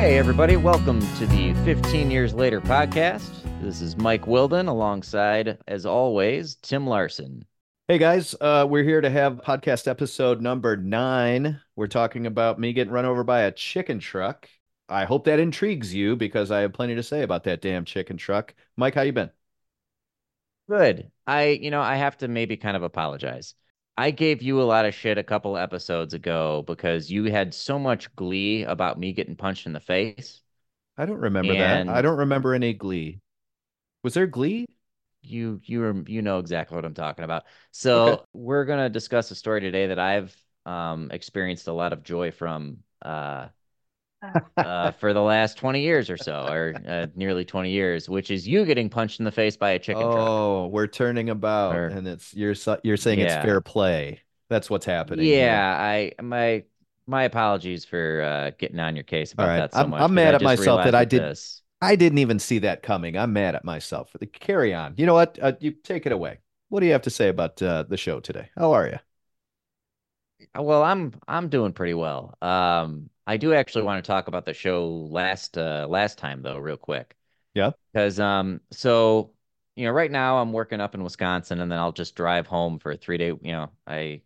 Hey, everybody, welcome to the 15 Years Later podcast. This is Mike Wilden alongside, as always, Tim Larson. Hey guys, we're here to have podcast episode number 9. We're talking about me getting run over by a chicken truck. I hope that intrigues you because I have plenty to say about that damn chicken truck. Mike, how you been? Good. I have to maybe kind of apologize. I gave you a lot of shit a couple episodes ago because you had so much glee about me getting punched in the face. I don't remember that. I And don't remember any Glee. Was there Glee? you know exactly what I'm talking about. Okay. So we're gonna discuss a story today that I've experienced a lot of joy from for the last 20 years or so, or nearly 20 years, which is you getting punched in the face by a chicken truck. Oh, we're turning about, Or and you're saying it's yeah, fair play. That's what's happening here. yeah. My apologies for getting on your case All about right. that so much I'm because mad I at just myself that realized with this. I didn't even see that coming. I'm mad at myself. Carry on. You know what? You take it away. What do you have to say about the show today? How are you? Well, I'm doing pretty well. I do actually want to talk about the show last time though, real quick. Yeah. Because so right now I'm working up in Wisconsin, and then I'll just drive home for a 3 day. I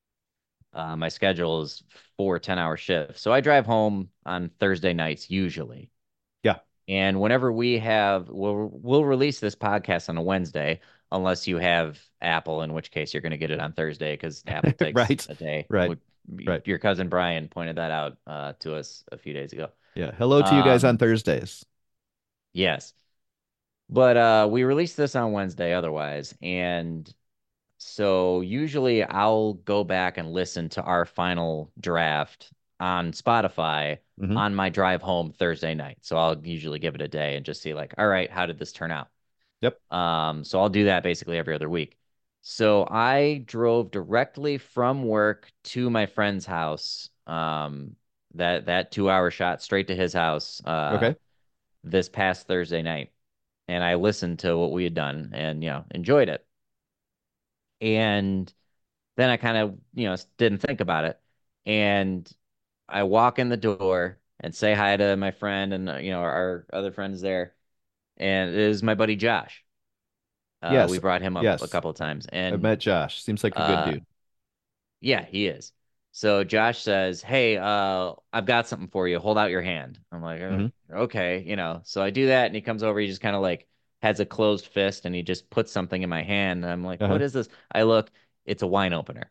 my schedule is 4 10-hour shifts, so I drive home on Thursday nights usually. Yeah. And whenever we'll release this podcast on a Wednesday, unless you have Apple, in which case you're going to get it on Thursday because Apple takes Right. a day. Right. Right. Your cousin Brian pointed that out to us a few days ago. Yeah. Hello to you guys on Um, Thursdays. yes. But we release this on Wednesday otherwise. And so usually I'll go back and listen to our final draft on Spotify Hmm. on my drive home Thursday night. So I'll usually give it a day and just see like, all right, how did this turn out? Yep. So I'll do that basically every other week. So I drove directly from work to my friend's house. That 2 hour shot straight to his house Okay. this past Thursday night, and I listened to what we had done and enjoyed it. And then I kind of didn't think about it, and I walk in the door and say hi to my friend and our other friends there, and it is my buddy Josh. We Yes. brought him up a Yes. couple of times, I've and met Josh. Seems like a good uh, dude. yeah, he is. So Josh says, "Hey, I've got something for you. Hold out your hand." I'm like, Hmm. okay, So I do that, and he comes over. He just kind of like has a closed fist, and he just puts something in my hand. And I'm like, "What Uh-huh. is this?" I look, it's a wine opener.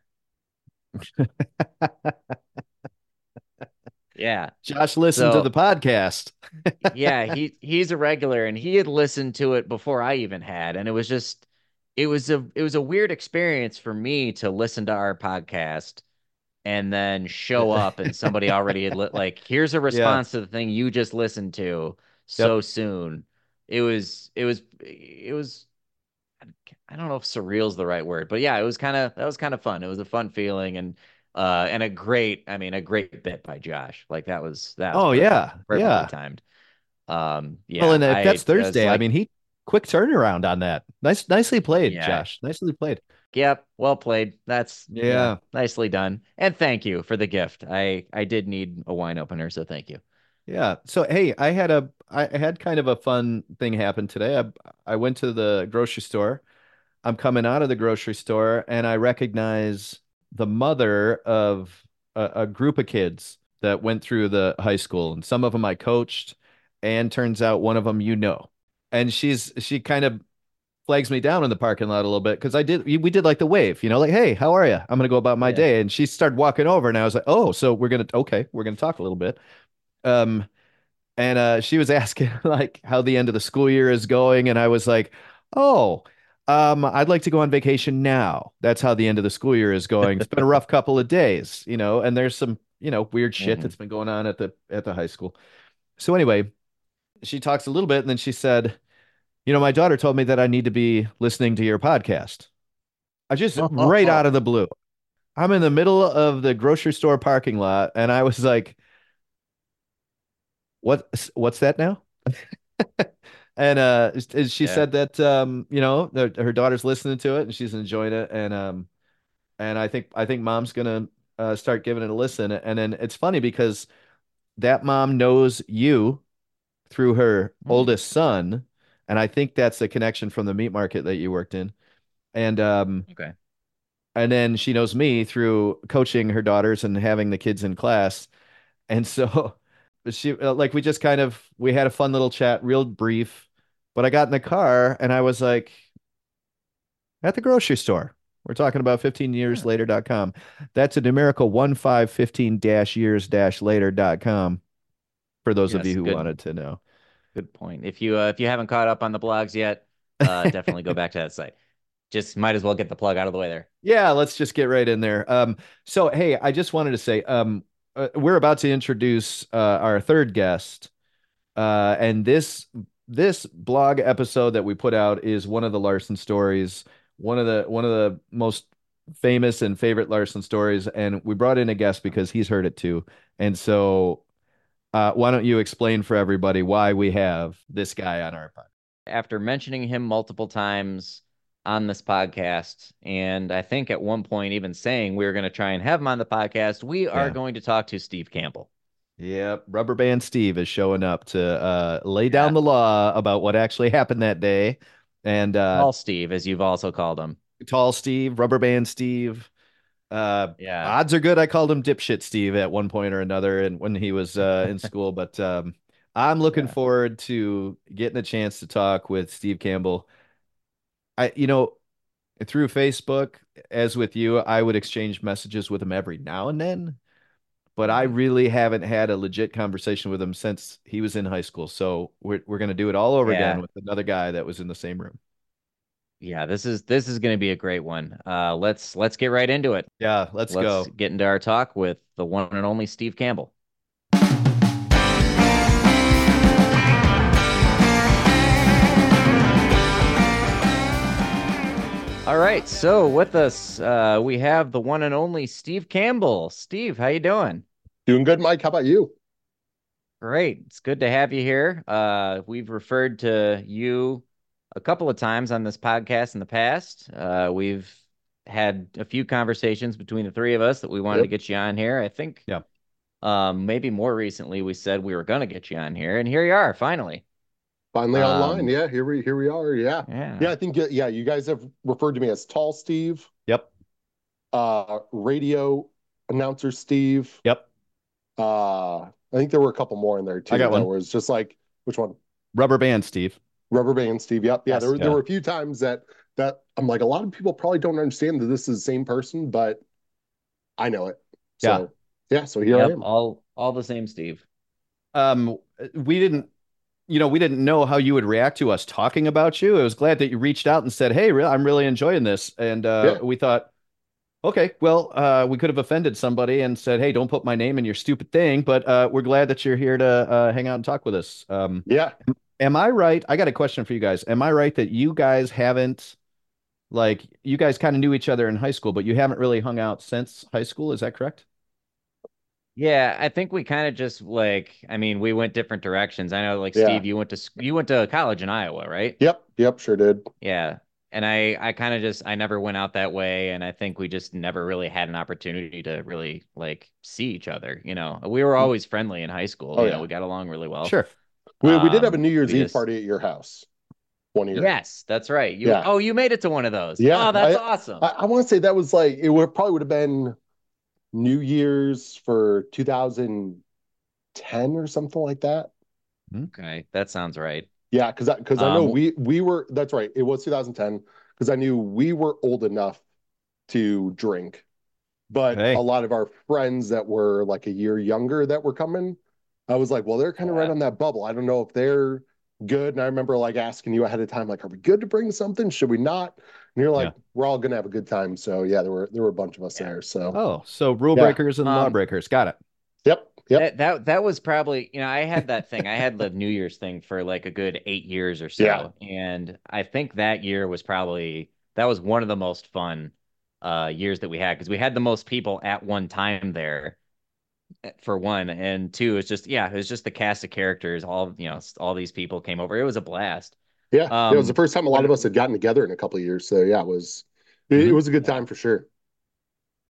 Yeah. Josh listened to the So podcast. yeah, he's a regular, and he had listened to it before I even had, and it was a weird experience for me to listen to our podcast and then show up and somebody already had like, here's a Yeah. response to the thing you just listened to Yep. so soon. It was I don't know if surreal is the right word, but yeah, that was kind of fun. It was a fun feeling, and a great bit by Josh. Like that was Oh perfect, yeah. perfectly Yeah. timed. Well, Yeah, and if that's I was Thursday, I like, mean, he quick turnaround on that. Nicely played, yeah, Josh. Nicely played. yep, well played. That's yeah, Yeah. nicely done. And thank you for the gift. I did need a wine opener, so thank you. Yeah. So hey, I had kind of a fun thing happen today. I went to the grocery store. I'm coming out of the grocery store and I recognize the mother of a group of kids that went through the high school, and some of them I coached, and turns out one of them you know. And she kind of flags me down in the parking lot a little bit because we did like the wave, like, hey, how are you? I'm gonna go about my Yeah. day. And she started walking over and I was like, oh, so we're gonna talk a little bit. Um, and she was asking like how the end of the school year is going, and I was like, "Oh, I'd like to go on vacation now." That's how the end of the school year is going. It's been a rough couple of days, and there's some weird shit Hmm. that's been going on at the high school. So anyway, she talks a little bit, and then she said, "My daughter told me that I need to be listening to your podcast." I just right out of the blue. I'm in the middle of the grocery store parking lot, and I was like, what's that now?" And she Yeah. said that her daughter's listening to it and she's enjoying it, and I think mom's gonna start giving it a listen. And then it's funny because that mom knows you through her Hmm. oldest son, and I think that's the connection from the meat market that you worked in. And Okay. and then she knows me through coaching her daughters and having the kids in class. And so she like we just kind of we had a fun little chat, real brief. But I got in the car and I was like, at the grocery store. We're talking about 15 Yeah. later.com. That's a numerical 15-years-later.com for those of you Yes. who Good. wanted to know. Good point. If you haven't caught up on the blogs yet, definitely go back to that site. Just might as well get the plug out of the way there. Yeah, let's just get right in there. So hey, I just wanted to say, we're about to introduce our third guest, and this blog episode that we put out is one of the Larson stories, one of the most famous and favorite Larson stories, and we brought in a guest because he's heard it too. And so, why don't you explain for everybody why we have this guy on our podcast? After mentioning him multiple times on this podcast, and I think at one point even saying we were going to try and have him on the podcast, we are Yeah. going to talk to Steve Campbell. Yep, Rubber Band Steve is showing up to lay down Yeah. the law about what actually happened that day. And Tall Steve, as you've also called him. Tall Steve, Rubber Band Steve. Yeah. Odds are good. I called him Dipshit Steve at one point or another, and when he was in school. But I'm looking Yeah. forward to getting a chance to talk with Steve Campbell. Through Facebook, as with you, I would exchange messages with him every now and then, but I Mhm. really haven't had a legit conversation with him since he was in high school. So we're gonna do it all over again Yeah. with another guy that was in the same room. Yeah, this is going to be a great one. Let's get right into it. Yeah, let's Let's go. get into our talk with the one and only Steve Campbell. All right, so with us, we have the one and only Steve Campbell. Steve, how you doing? Doing good, Mike. How about you? Great. It's good to have you here. We've referred to you a couple of times on this podcast in the past. We've had a few conversations between the three of us that we wanted to Yep. get you on here. I think Yeah. maybe more recently we said we were going to get you on here, and here you are, finally. Finally online. Um, Yeah, here we are. Yeah. yeah. Yeah, I think yeah, you guys have referred to me as Tall Steve, Yep. radio announcer Steve. Yep. I think there were a couple more in there I too got that one. was just like which one? Rubber Band Steve. Rubber Band Steve. Yep. Yeah, Yes. there Yeah. were a few times that I'm like a lot of people probably don't understand that this is the same person, but I know it. Yeah. So yeah, so here I Yep. am. All the same, Steve. Um, we didn't, we didn't know how you would react to us talking about you. I was glad that you reached out and said, "Hey, I'm really enjoying this." And Yeah. we thought, okay, well, we could have offended somebody and said, "Hey, don't put my name in your stupid thing." But we're glad that you're here to hang out and talk with us. Yeah. Am I right? I got a question for you guys. Am I right that you guys haven't, like, you guys kind of knew each other in high school, but you haven't really hung out since high school? Is that correct? Yeah, I think we kind of just I mean, we went different directions. I know, like Yeah. Steve, you went to college in Iowa, right? Yep, sure did. Yeah. And I kind of just I never went out that way, and I think we just never really had an opportunity to really see each other. We were always friendly in high school. Oh yeah. We got along really well. Sure. We did have a New We Year's Eve just party at your house one year. Yes, that's right. Yeah. You made it to one of those. Yeah. Oh, that's awesome. I want to say that was like probably would have been New Year's for 2010 or something like that. Okay, that sounds right. Yeah, because I know Um, we were that's right. It was 2010 because I knew we were old enough to drink, but a Hey. lot of our friends that were like a year younger that were coming, I was like, well, they're kind of right yeah, on that bubble. I don't know if they're good. And I remember like asking you ahead of time, like, are we good to bring something? Should we not? And you're Yeah. like, we're all gonna have a good time. So yeah, there were a bunch of us yeah. there. So Oh, so rule yeah. breakers and law Um, breakers. Got it. Yep. that was probably, I had that thing. I had the New Year's thing for like a good 8 years or Yeah. so. And I think that year was probably that was one of the most fun years that we had because we had the most people at one time there for one. And two, it's just it was just the cast of characters, all these people came over. It was a blast. Yeah. It was the Um first time a lot of when us had gotten together in a couple of years. So yeah, it Mhm. was a good yeah. time for sure.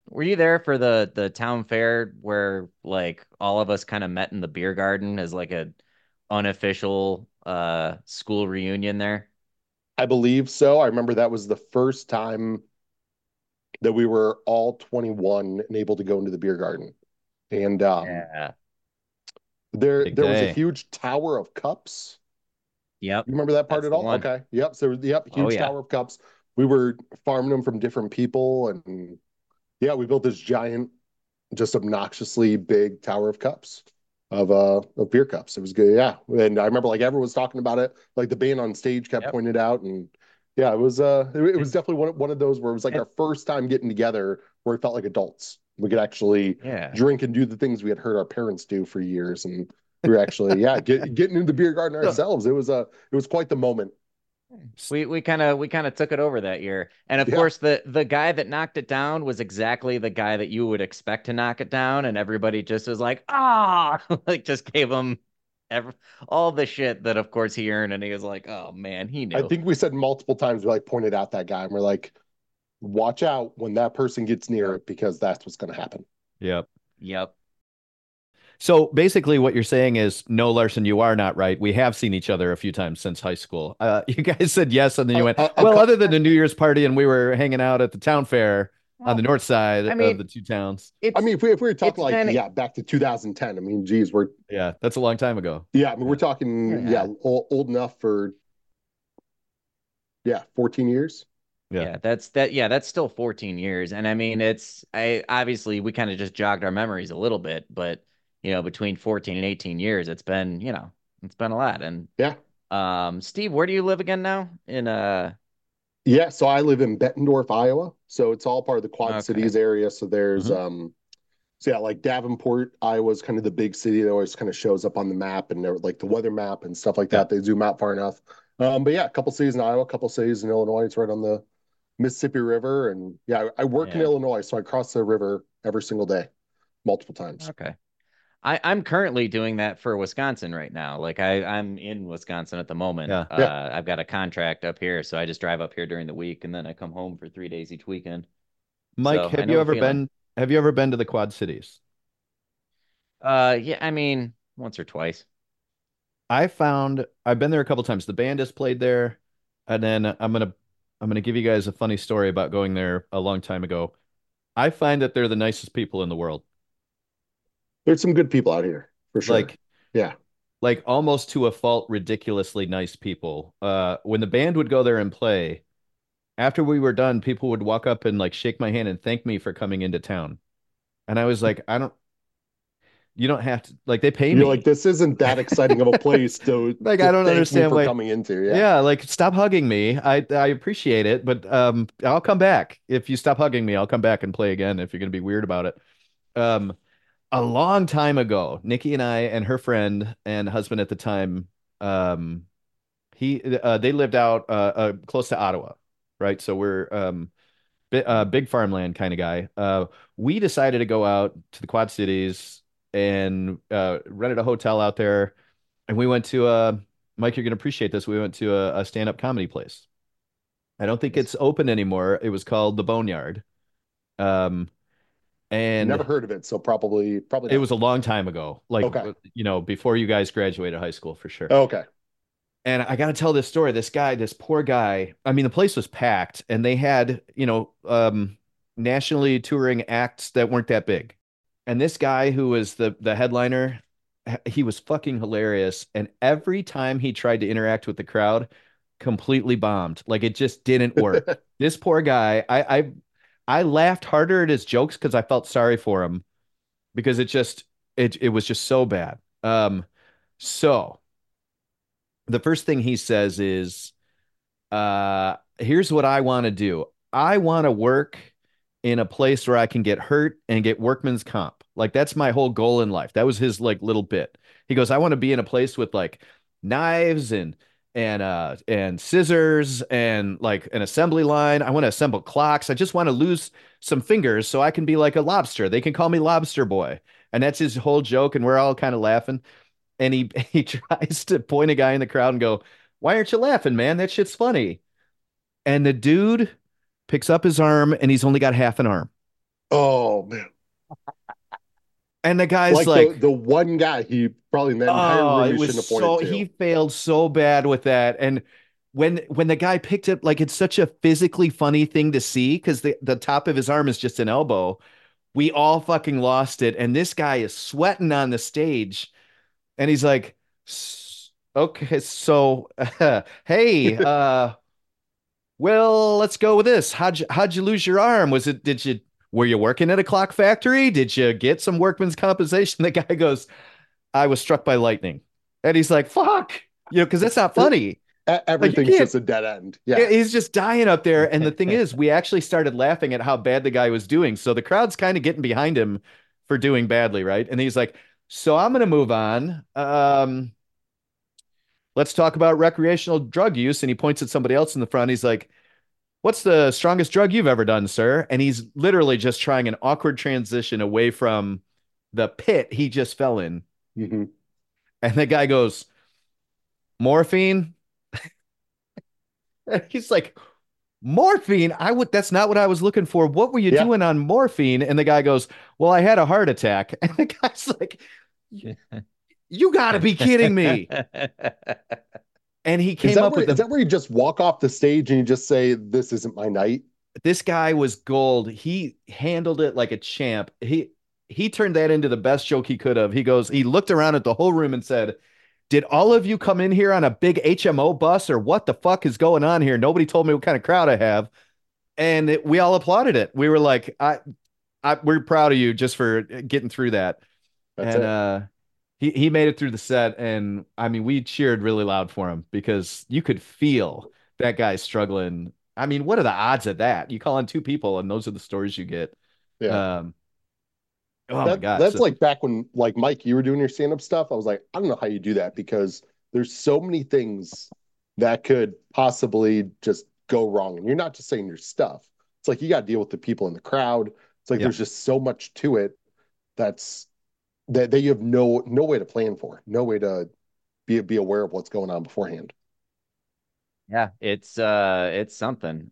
Were you there for the town fair where like all of us kind of met in the beer garden as like a unofficial school reunion there? I believe so. I remember that was the first time that we were all 21 and able to go into the beer garden. And Yeah. Big there was a day. huge tower of cups. Yep. You remember that part That's at the all? one. Okay. Yep. So yep, Oh huge yeah. tower of cups. We were farming them from different people, and yeah, we built this giant, just obnoxiously big tower of cups of beer cups. It was good. Yeah. And I remember like everyone was talking about it. Like the band on stage kept Yep. pointing it out. And yeah, it was And, definitely one of those where it was like and our first time getting together where it felt like adults. We could actually yeah. drink and do the things we had heard our parents do for years. And we were actually, yeah, getting into the beer garden So, ourselves. It was quite the moment. We kind of took it over that year. And of Yeah. course the guy that knocked it down was exactly the guy that you would expect to knock it down, and everybody just was like, "Ah!" like just gave him every, all the shit that of course he earned, and he was like, "Oh man, he I knew." think we said multiple times, we like pointed out that guy and we're like, watch out when that person gets near yep. it because that's what's going to happen. Yep. Yep. So basically, what you're saying is, no, Larson, you are not right. We have seen each other a few times since high school. You guys said yes, and then you went, A well, couple, other than the New Year's party, and we were hanging out at the town fair on the Well, north side I of mean, the two towns. I it's mean, if we were talking it's like, been yeah, back to 2010, I mean, geez, we're, Yeah, that's a long time ago. yeah, I mean, we're Yeah. talking, yeah, yeah. old enough for, yeah, 14 years. Yeah. That's still 14 years. And I mean, it's I obviously we kind of just jogged our memories a little bit, but between 14 and 18 years, it's been a lot. And Yeah. Steve, where do you live again now? In Yeah. So I live in Bettendorf, Iowa. So it's all part of the Quad okay. Cities area. So there's, Mhm. so yeah, like Davenport, Iowa is kind of the big city that always kind of shows up on the map and they're like the weather map and stuff like Yeah. that. They zoom out far enough. But yeah, a couple cities in Iowa, a couple cities in Illinois. It's right on the Mississippi River. And yeah, I work in Yeah. Illinois, so I cross the river every single day, multiple times. Okay. I'm currently doing that for Wisconsin right now. Like I'm in Wisconsin at the moment. Yeah. Yeah. I've got a contract up here, so I just drive up here during the week and then I come home for 3 days each weekend. Mike, So I know the feeling. have you ever been to the Quad Cities? Yeah, I mean, once or twice. I've been there a couple times. The band has played there, and then I'm gonna give you guys a funny story about going there a long time ago. I find that they're the nicest people in the world. There's some good people out here for sure. Like Yeah. like almost to a fault, ridiculously nice people. When the band would go there and play, after we were done, people would walk up and like shake my hand and thank me for coming into town. And I was like, you don't have to, like, they pay You're like, me. this isn't that exciting of a place Like, to I don't thank me understand for why. coming into. Yeah. Yeah, like stop hugging me. I appreciate it, but I'll come back. If you stop hugging me, I'll come back and play again if you're gonna be weird about it. Um, a long time ago, Nikki and I and her friend and husband at the time, um, they lived out close to Ottawa, right? So we're big farmland kind of guy. We decided to go out to the Quad Cities and rented a hotel out there, and we went to Mike, you're gonna appreciate this. We went to a stand-up comedy place. I don't think Yes. it's open anymore. It was called the Boneyard. Um, Never and heard of it. So probably it not. was a long time ago, like Okay. before you guys graduated high school for sure. Okay. And I got to tell this story. This guy, this poor guy, I mean, the place was packed and they had, nationally touring acts that weren't that big. And this guy who was the headliner, he was fucking hilarious. And every time he tried to interact with the crowd, completely bombed. Like it just didn't work. This poor guy, I laughed harder at his jokes because I felt sorry for him because it was just so bad. So the first thing he says is, here's what I want to do. I want to work in a place where I can get hurt and get workman's comp. Like that's my whole goal in life. That was his like little bit. He goes, I want to be in a place with like knives and scissors and like an assembly line. I want to assemble clocks. I just want to lose some fingers so I can be like a lobster. They can call me Lobster Boy. And that's his whole joke, and we're all kind of laughing. And he tries to point a guy in the crowd and go, "Why aren't you laughing, man? That shit's funny." And the dude picks up his arm and he's only got half an arm. Oh man. And the guy's Like like, the one guy he probably in that entire oh, room it he was shouldn't have pointed so he to. failed so bad with that. And when the guy picked it, like it's such a physically funny thing to see because the top of his arm is just an elbow. We all fucking lost it. And this guy is sweating on the stage. And he's like, okay, so hey, well, let's go with this. How'd you lose your arm? Were you working at a clock factory? Did you get some workman's compensation? The guy goes, I was struck by lightning. And he's like, fuck, because that's not funny. Like you Everything's can't, just a dead end. Yeah. he's just dying up there. And the thing is, we actually started laughing at how bad the guy was doing. So the crowd's kind of getting behind him for doing badly, right? And he's like, so I'm going to move on. Let's talk about recreational drug use. And he points at somebody else in the front. He's like, what's the strongest drug you've ever done, sir? And he's literally just trying an awkward transition away from the pit he just fell in. Hmm. And the guy goes, morphine. And he's like, morphine? That's not what I was looking for. What were you Yeah. doing on morphine? And the guy goes, well, I had a heart attack. And the guy's like, you got to be kidding me. And he came up with Is that where you just walk off the stage and you just say, "This isn't my night"? this guy was gold. He handled it like a champ. He turned that into the best joke he could have. He looked around at the whole room and said, did all of you come in here on a big HMO bus or what the fuck is going on here? Nobody told me what kind of crowd I have. And we all applauded it. We were like, we're proud of you just for getting through that. That's And it. he made it through the set. And I mean, we cheered really loud for him because you could feel that guy struggling. I mean, what are the odds of that? You call on two people and those are the stories you get. Yeah. Um, oh my God. That's So like back when like Mike, you were doing your stand-up stuff. I was like, I don't know how you do that because there's so many things that could possibly just go wrong. And you're not just saying your stuff. It's like you got to deal with the people in the crowd. It's like yeah. there's just so much to it that's that you have no way to plan for, no way to be aware of what's going on beforehand. Yeah, it's something.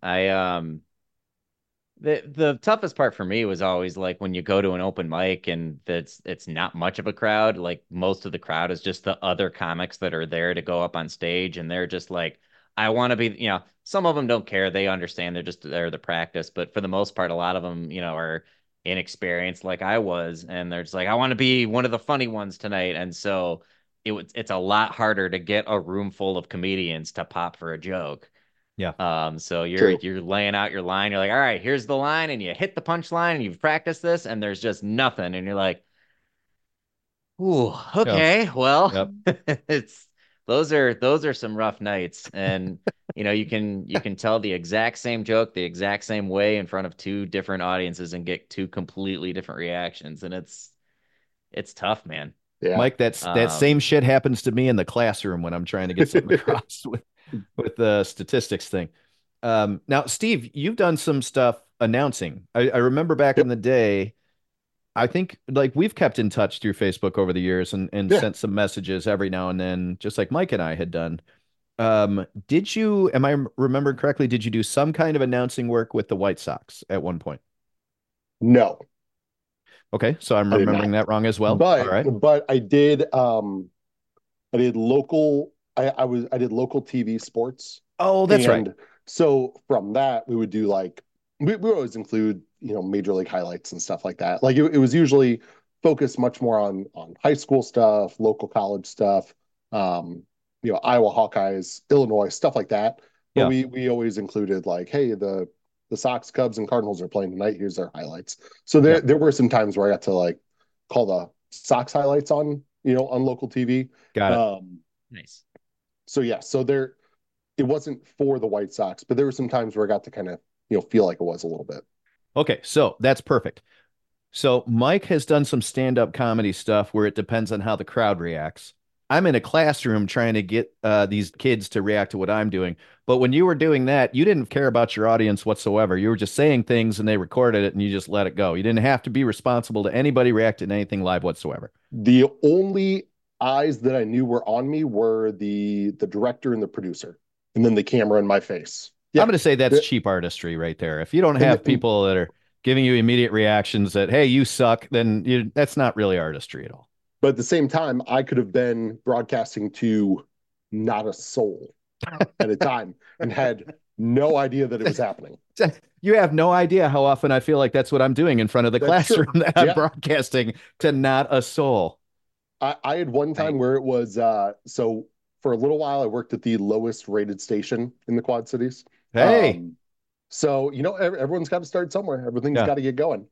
The toughest part for me was always like when you go to an open mic and it's not much of a crowd, like most of the crowd is just the other comics that are there to go up on stage and they're just like, I want to be, some of them don't care. They understand they're just there to practice, but for the most part, a lot of them, are inexperienced like I was, and they're just like, I want to be one of the funny ones tonight. And so it's a lot harder to get a room full of comedians to pop for a joke. Yeah. So you're True. you're laying out your line. You're like, all right, here's the line, and you hit the punchline, and you've practiced this, and there's just nothing, and you're like, ooh, Yeah. okay, well, Yep. it's those are some rough nights, and you can tell the exact same joke the exact same way in front of two different audiences and get two completely different reactions, and it's tough, man. Yeah. Mike, that Um, same shit happens to me in the classroom when I'm trying to get something across with the statistics thing. Now, Steve, you've done some stuff announcing. I remember back in Yep. the day, I think like we've kept in touch through Facebook over the years and Yeah. sent some messages every now and then, just like Mike and I had done. Am I remembering correctly? Did you do some kind of announcing work with the White Sox at one point? No, Okay, so I'm I did not. remembering that wrong as well. All But right. I did local I did local TV sports. Oh, that's right. And so from that we would do like we always include, major league highlights and stuff like that. Like it was usually focused much more on high school stuff, local college stuff, Iowa Hawkeyes, Illinois, stuff like that. But Yeah. we always included like, hey, the Sox, Cubs, and Cardinals are playing tonight. Here's their highlights. So Yeah. there were some times where I got to like call the Sox highlights on local TV. Got it. Um, nice. so yeah, so there it wasn't for the White Sox, but there were some times where I got to kind of feel like it was a little bit. Okay, so that's perfect. So Mike has done some stand-up comedy stuff where it depends on how the crowd reacts. I'm in a classroom trying to get these kids to react to what I'm doing. But when you were doing that, you didn't care about your audience whatsoever. You were just saying things and they recorded it and you just let it go. You didn't have to be responsible to anybody reacting to anything live whatsoever. The only eyes that I knew were on me were the director and the producer, and then the camera in my face. I'm Yeah. going to say that's The- cheap artistry right there. If you don't and, have people that are giving you immediate reactions that, hey, you suck, then that's not really artistry at all. But at the same time, I could have been broadcasting to not a soul at a time and had no idea that it was happening. You have no idea how often I feel like that's what I'm doing in front of the That's true. classroom, that I'm Yeah. broadcasting to not a soul. I had one time where it was so for a little while I worked at the lowest rated station in the Quad Cities. Hey, So everyone's got to start somewhere. Everything's Yeah. got to get going.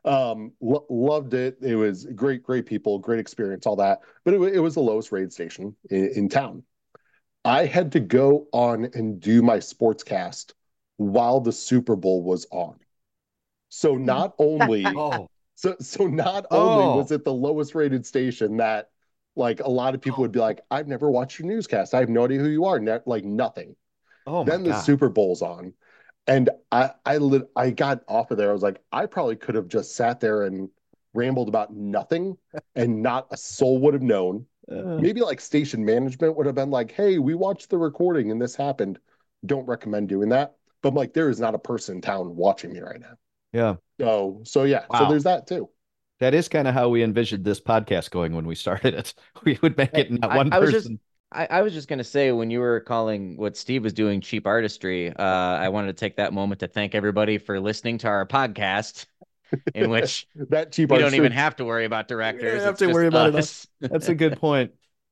Loved it. It was great people, great experience, all that. But it was the lowest rated station in town. I had to go on and do my sportscast while the Super Bowl was on. So not only oh, so not only Oh. was it the lowest rated station that like a lot of people would be like, I've never watched your newscast. I have no idea who you are. Like nothing. oh my Then the God. Super Bowl's on. And I got off of there. I was like, I probably could have just sat there and rambled about nothing and not a soul would have known. Maybe like station management would have been like, hey, we watched the recording and this happened. Don't recommend doing that. But I'm like, there is not a person in town watching me right now. Yeah. So yeah. So Wow. there's that too. That is kind of how we envisioned this podcast going when we started it. We would make it not one I was person. I was just gonna say, when you were calling what Steve was doing cheap artistry, I wanted to take that moment to thank everybody for listening to our podcast, in which That cheap we don't artistry. even have to worry about directors. We don't have It's to just worry about it. us. That's a good point.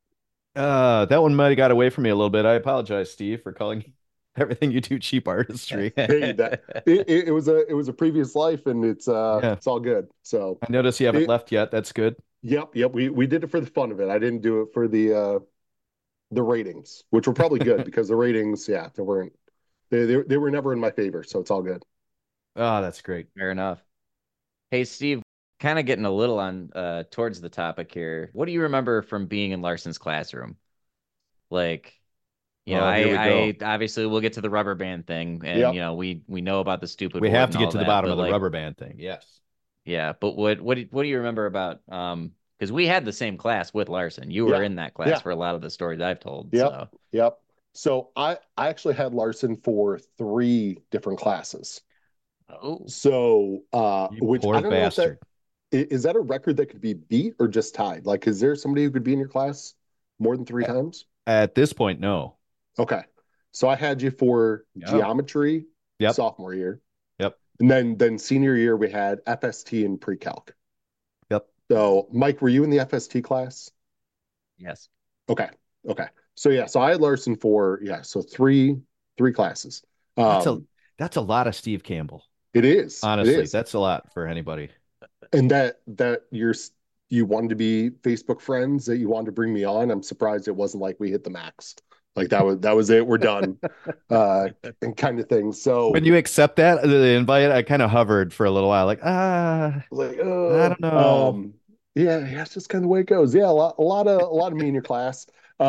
That one might have got away from me a little bit. I apologize, Steve, for calling everything you do cheap artistry. Hey, it was a previous life, and it's all good. So I notice you haven't left yet. That's good. Yep. We did it for the fun of it. I didn't do it for the ratings, which were probably good because the ratings, yeah, they were never in my favor, so it's all good. Oh, that's great. Fair enough. Hey, Steve, kind of getting a little on towards the topic here. What do you remember from being in Larson's classroom? Like, Here we I go. obviously we'll get to the rubber band thing, and Yep. we know about the stupid We board have and to get all to the that, bottom but of the like, rubber band thing. Yes. yeah, but what do you remember about because we had the same class with Larson. You were Yeah. in that class Yeah. for a lot of the stories I've told. Yep. So Yep. So I actually had Larson for 3 different classes. oh, So You which poor I don't know if bastard. is that a record that could be beat or just tied? Like, is there somebody who could be in your class more than 3 times? At this point, no. Okay. So I had you for geometry Yep. sophomore year. Yep. And then senior year we had FST and pre-calc. Yep. So Mike, were you in the FST class? yes. Okay. So yeah, so I had Larson for so three classes. That's a lot of Steve Campbell. It is. Honestly, It is. that's a lot for anybody. And that you wanted to be Facebook friends, that you wanted to bring me on. I'm surprised it wasn't like we hit the max. Like that was it. We're done. And kind of thing. So When you accept that, the invite, I kind of hovered for a little while, like, like, I don't know. Yeah, it's just kind of the way it goes. Yeah, a lot of me in your class.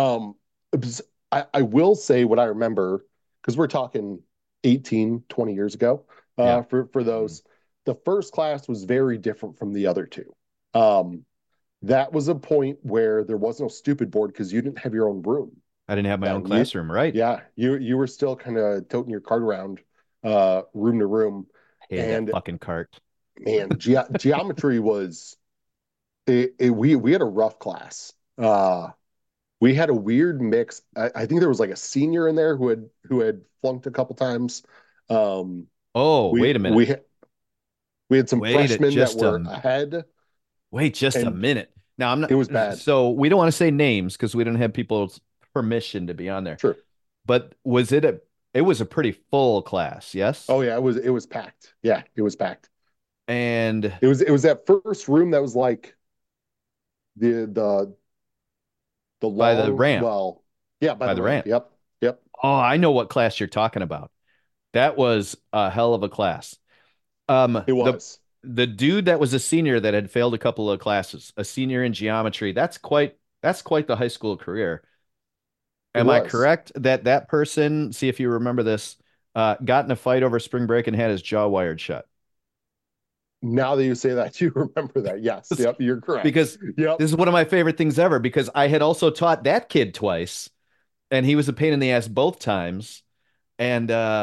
I will say what I remember, because we're talking 18, 20 years ago. Yeah. For those, the first class was very different from the other two. That was a point where there was no stupid board because you didn't have your own room. I didn't have my own You- classroom, right? Yeah, you were still kind of toting your cart around room to room. Hated And- that fucking cart. Man, geometry was we had a rough class. We had a weird mix. I think there was like a senior in there who had flunked a couple times. Oh, wait a minute. We had some Wait freshmen that just a were m- ahead. Wait just a and minute. Now I'm not. it was bad. So we don't want to say names because we didn't have people's permission to be on there. Sure. But it was a pretty full class, yes? Oh yeah, it was packed. Yeah, it was packed. And It was that first room that was like the By the long, ramp. Well, yeah, by the ramp. Yep. oh, I know what class you're talking about. That was a hell of a class. It was. The dude that was a senior that had failed a couple of classes, a senior in geometry, that's quite the high school career. Am I was. correct that person, see if you remember this, got in a fight over spring break and had his jaw wired shut? Now that you say that, you remember that. Yes. Yep. You're correct. Because Yep. this is one of my favorite things ever, because I had also taught that kid twice and he was a pain in the ass both times. And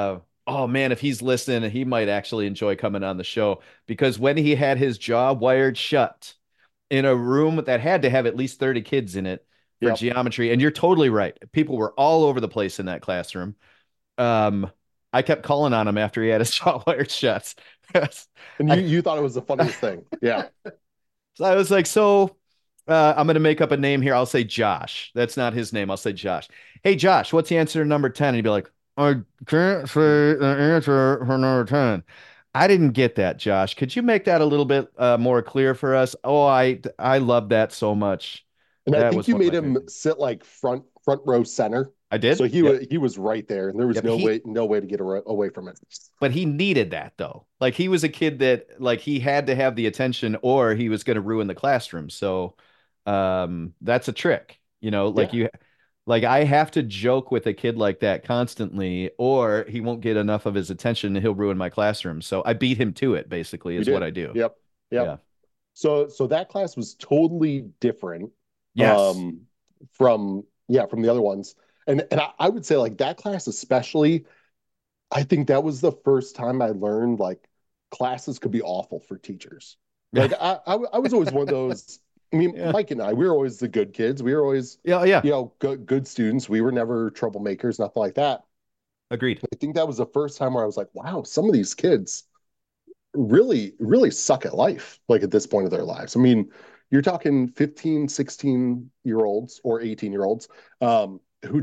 Oh man, if he's listening, he might actually enjoy coming on the show because when he had his jaw wired shut in a room that had to have at least 30 kids in it for Yep. geometry, and you're totally right. People were all over the place in that classroom. Um, I kept calling on him after he had his jaw wired shut. And I, you thought it was the funniest thing. Yeah. so I was like, I'm going to make up a name here. I'll say Josh. That's not his name. I'll say Josh. Hey, Josh, what's the answer to number 10? And he'd be like, I can't say the answer for number 10. I didn't get that, Josh. Could you make that a little bit more clear for us? Oh, I love that so much. And I That think was you one of made my him favorite things. sit like front row center. I So did. Yep. he was right there, and there was Yep. He no way to get away from it. But he needed that though. Like he was a kid that like he had to have the attention or he was going to ruin the classroom. So that's a trick. Like Yeah. like I have to joke with a kid like that constantly or he won't get enough of his attention and he'll ruin my classroom. So I beat him to it basically You is what did. I do. Yep. Yep. Yeah. So that class was totally different Yes. um from from the other ones. And I would say like that class especially, I think that was the first time I learned like classes could be awful for teachers. Yeah. Like I was always one of those. I mean, Yeah. Mike and I, we were always the good kids. We were always, Yeah. Yeah. good students. We were never troublemakers, nothing like that. Agreed. I think that was the first time where I was like, wow, some of these kids really, really suck at life, like at this point of their lives. I mean, you're talking 15, 16-year olds or 18-year olds who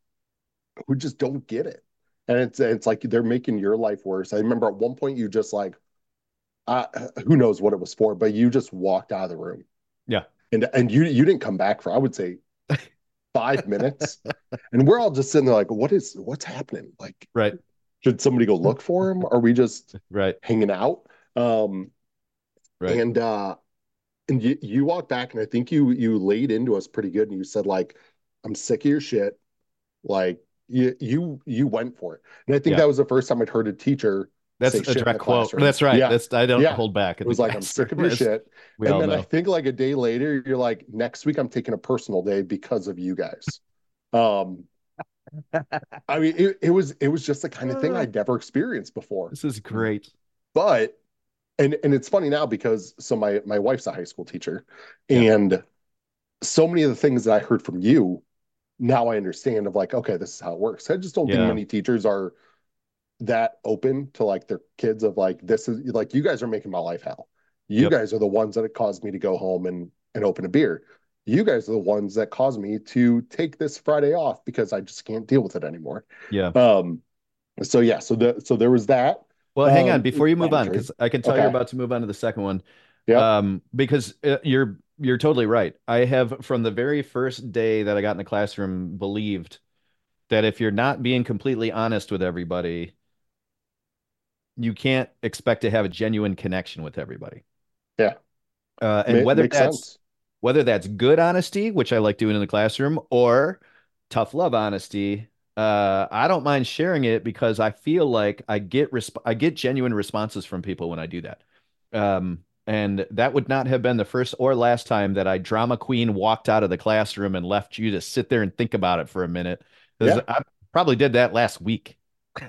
just don't get it. And it's like they're making your life worse. I remember at one point you just like uh, who knows what it was for, but you just walked out of the room. Yeah. And you didn't come back for I would say 5 minutes. And we're all just sitting there like, what's happening? Like, Right. should somebody go look for him? Are we just Right. hanging out? Um, Right. and you walked back and I think you laid into us pretty good and you said like, I'm sick of your shit. Like you went for it. And I think Yeah. that was the first time I'd heard a teacher That's say a shit in the direct quote. classroom. That's right. Yeah. That's I don't Yeah. hold back It in the was like, I'm sick of your classroom. shit. We And all then I know. think like a day later, you're like, next week I'm taking a personal day because of you guys. Um, I mean, it was just the kind of thing I'd never experienced before. This is great. But and it's funny now because so my wife's a high school teacher, Yeah. and so many of the things that I heard from you, now I understand of like, okay, this is how it works. I just don't think Yeah. many teachers are that open to like their kids of like this is like you guys are making my life hell. You Yep. guys are the ones that it caused me to go home and open a beer. You guys are the ones that caused me to take this Friday off because I just can't deal with it anymore. Yeah. Um so yeah, so there was that. Well, hang on before you move on, Mandatory. because I can tell you're Okay. about to move on to the second one. Yep. Because you're totally right. I have from the very first day that I got in the classroom believed that if you're not being completely honest with everybody, you can't expect to have a genuine connection with everybody. Yeah. And Makes sense. whether that's good honesty, which I like doing in the classroom, or tough love honesty, I don't mind sharing it because I feel like I get genuine responses from people when I do that. And that would not have been the first or last time that I drama queen walked out of the classroom and left you to sit there and think about it for a minute. Because Yeah. I probably did that last week.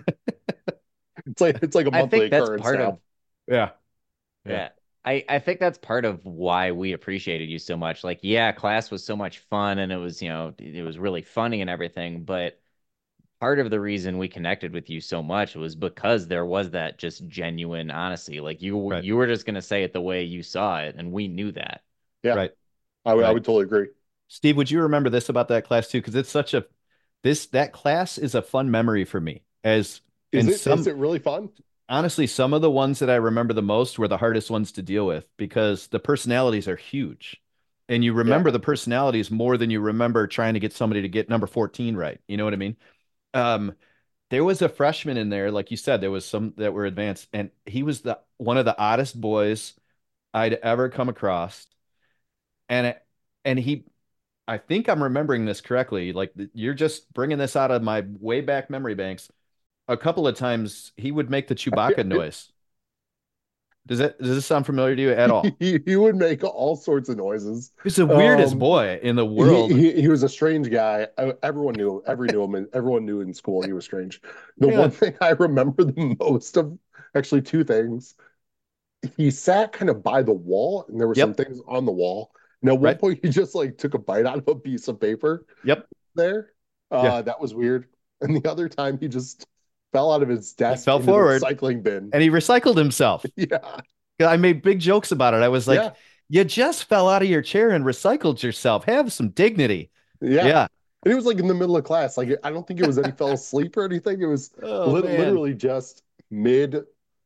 It's like a I monthly think that's occurrence part now. of Yeah. Yeah. yeah. I think that's part of why we appreciated you so much. Like, yeah, class was so much fun and it was, it was really funny and everything, but part of the reason we connected with you so much was because there was that just genuine honesty. Like Right. you were just gonna say it the way you saw it, and we knew that. Yeah. Right. I Right. would totally agree. Steve, would you remember this about that class too? Because it's such a that class is a fun memory for me. As and Is some it really fun? honestly, some of the ones that I remember the most were the hardest ones to deal with because the personalities are huge. And you Yeah. remember the personalities more than you remember trying to get somebody to get number 14 right. You know what I mean? Um, there was a freshman in there, like you said, there was some that were advanced, and he was the one of the oddest boys I'd ever come across. And he I think I'm remembering this correctly. Like you're just bringing this out of my way back memory banks. A couple of times he would make the Chewbacca noise. Does this sound familiar to you at all? He would make all sorts of noises. He's the weirdest boy in the world. He was a strange guy. Everyone knew, knew him, and everyone knew in school he was strange. The one thing I remember the most of, actually two things, he sat kind of by the wall, and there were some things on the wall. And at one point, he just like took a bite out of a piece of paper. There, that was weird. And the other time, he just fell out of his desk, fell forward, the recycling bin, and he recycled himself. Yeah, I made big jokes about it. I was like, "You just fell out of your chair and recycled yourself. Have some dignity." Yeah. And it was like in the middle of class. Like, I don't think it was that he fell asleep or anything. It was literally just mid,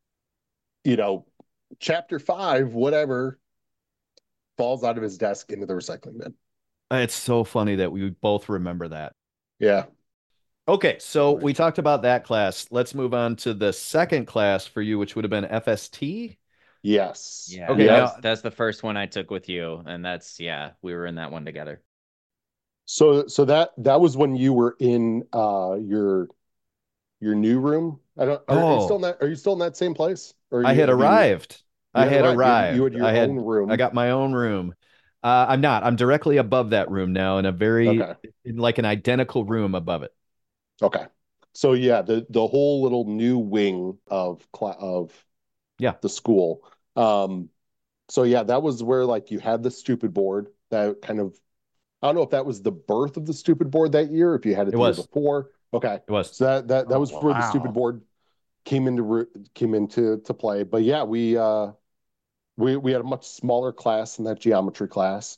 chapter 5, whatever, falls out of his desk into the recycling bin. It's so funny that we both remember that. Yeah. Okay, so we talked about that class. Let's move on to the second class for you, which would have been FST. Yes. Yeah. Okay. That's the first one I took with you, and we were in that one together. So that was when you were in your new room. Are you still in that same place? Or I had arrived. I had arrived. You had your own room. I got my own room. I'm not. I'm directly above that room now in a like an identical room above it. Okay. So yeah, the whole little new wing of the school. So yeah, that was where like you had the stupid board that kind of, I don't know if that was the birth of the stupid board that year, if you had it the year before. Okay. It was. So that was where the stupid board came into play. But yeah, we had a much smaller class in that geometry class.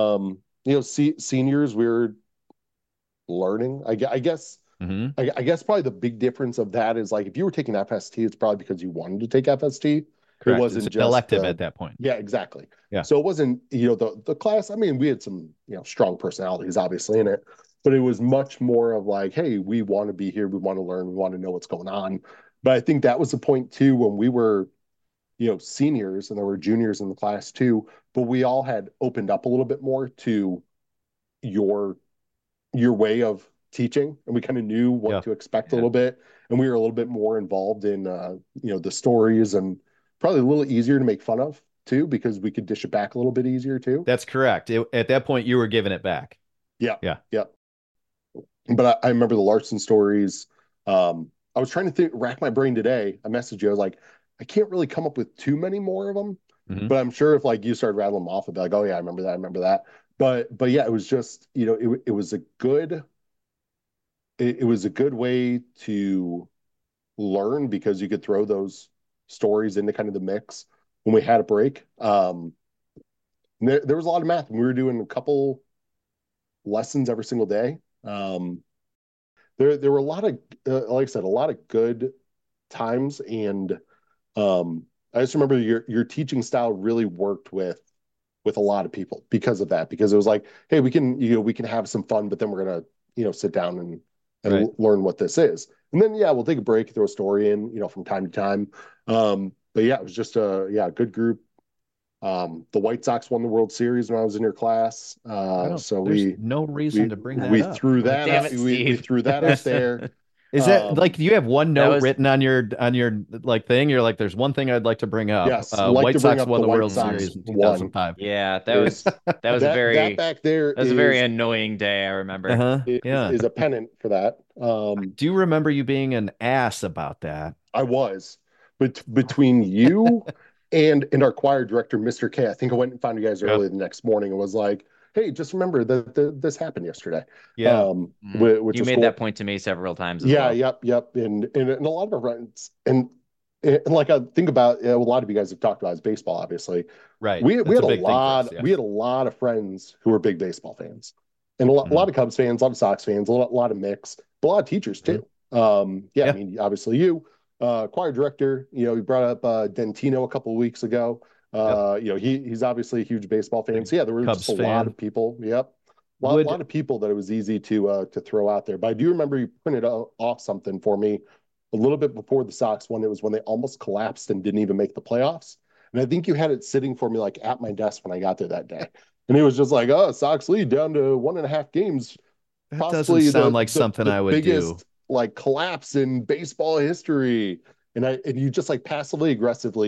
Seniors, we were learning. I guess I guess probably the big difference of that is like if you were taking FST, it's probably because you wanted to take FST. Correct. It wasn't just elective at that point. Yeah, exactly. Yeah. So it wasn't, the class. I mean, we had some, strong personalities obviously in it, but it was much more of like, hey, we want to be here, we want to learn, we want to know what's going on. But I think that was the point too when we were, seniors and there were juniors in the class too, but we all had opened up a little bit more to your way of teaching, and we kind of knew what to expect a little bit, and we were a little bit more involved in the stories, and probably a little easier to make fun of too, because we could dish it back a little bit easier too. That's correct. At that point you were giving it back. Yeah But I remember the Larson stories. I was trying to rack my brain today. I messaged you, I was like, I can't really come up with too many more of them, but I'm sure if like you started rattling them off, I'd be like, oh yeah, I remember that. But yeah, it was just, it was a good way to learn, because you could throw those stories into kind of the mix when we had a break. There was a lot of math, and we were doing a couple lessons every single day. There were a lot of, like I said, a lot of good times, and I just remember your teaching style really worked with a lot of people because of that, because it was like, hey, we can have some fun, but then we're gonna sit down and learn what this is, and then we'll take a break, throw a story in from time to time. But yeah, it was just a good group. The White Sox won the World Series when I was in your class, so no reason to bring that up. We threw that up there. Is that like, do you have one note written on your like thing? You're like, there's one thing I'd like to bring up. Yes, White Sox won the World Series in 2005. Yeah, that was a very back there. That was a very annoying day. I remember. Is a pennant for that. Do you remember you being an ass about that? I was, but between you and our choir director, Mr. K, I think I went and found you guys early the next morning and was like, hey, just remember that this happened yesterday. Yeah. Which you made that point to me several times. Yep. And a lot of our friends, and like I think about, a lot of you guys have talked about is baseball, obviously. Right. We had a lot of friends who were big baseball fans, and a lot of Cubs fans, a lot of Sox fans, a lot of mix, but a lot of teachers too. I mean, obviously you, choir director, you brought up Dentino a couple of weeks ago. He's obviously a huge baseball fan. So yeah, there were Cubs just a lot of people. Yep. A lot of people that it was easy to throw out there. But I do remember you printed off something for me a little bit before the Sox one. It was when they almost collapsed and didn't even make the playoffs. And I think you had it sitting for me like at my desk when I got there that day. And it was just like, oh, Sox lead down to 1.5 games. That doesn't sound like something I would do. Like collapse in baseball history. And you just like passively aggressively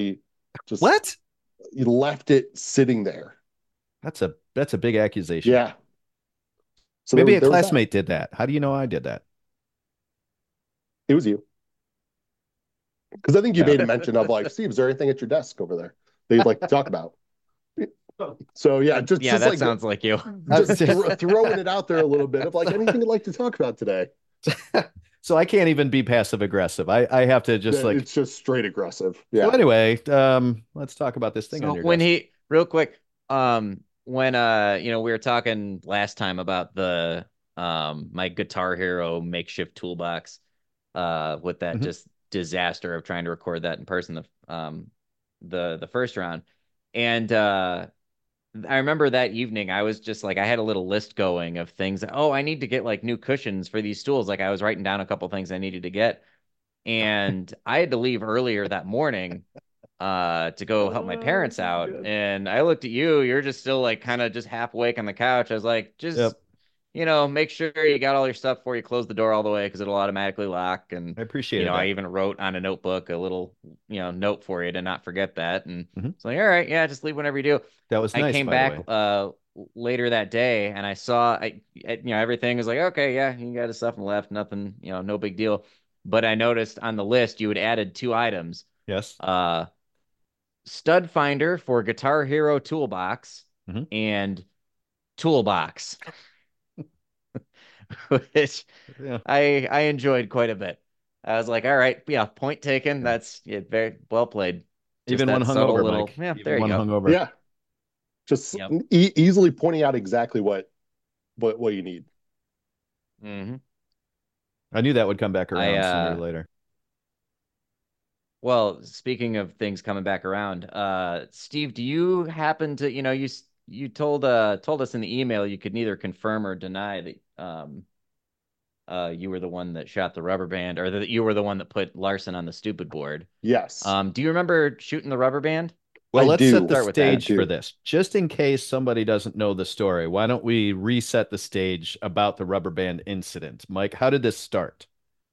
Just What? you left it sitting there. That's a big accusation. Yeah. So Maybe a there was that. classmate did that. How do you know I did that? It was you. Because I think you Yeah. made a mention of like, Steve, is there anything at your desk over there that you'd like to talk about? So yeah, Yeah, just that like sounds like you. just throwing it out there a little bit of like anything you'd like to talk about today. So I can't even be passive aggressive. I have to just like, It's just straight aggressive. so Yeah. anyway, let's talk about this thing on So your when desk. he real quick, when we were talking last time about the my Guitar Hero makeshift toolbox, with that Mhm. just disaster of trying to record that in person the first round. And I remember that evening I was just like I had a little list going of things. Oh, I need to get like new cushions for these stools. Like I was writing down a couple things I needed to get. And I had to leave earlier that morning to go help my Oh, parents this is out. good. And I looked at you, you're just still like kind of just half awake on the couch. I was like, just, Yep. make sure you got all your stuff before you close the door all the way because it'll automatically lock. And, I appreciated I that. even wrote on a notebook a little, note for you to not forget that. And Mhm. it's like, all right, yeah, just leave whenever you do. That was I nice, came by the back way. later that day and I saw everything was like, okay, yeah, you got his stuff and left, nothing, no big deal. But I noticed on the list you had added two items. Yes. Uh stud finder for Guitar Hero Toolbox Mhm. and Toolbox, which Yeah. I enjoyed quite a bit. I was like, all right, yeah, point taken. Yeah. That's very well played. Just Even one that subtle hungover, little, Mike. yeah, Even there you one go. hungover. Yeah. Just Yep. easily pointing out exactly what you need. hmm I knew that would come back I around sooner or later. Well, speaking of things coming back around, Steve, do you happen to, you told us in the email you could neither confirm or deny that you were the one that shot the rubber band or that you were the one that put Larson on the stupid board. Yes, Do you remember shooting the rubber band? Well, I let's set do. the Start with I that. stage for do. this. Just in case somebody doesn't know the story, why don't we reset the stage about the rubber band incident? Mike, how did this start?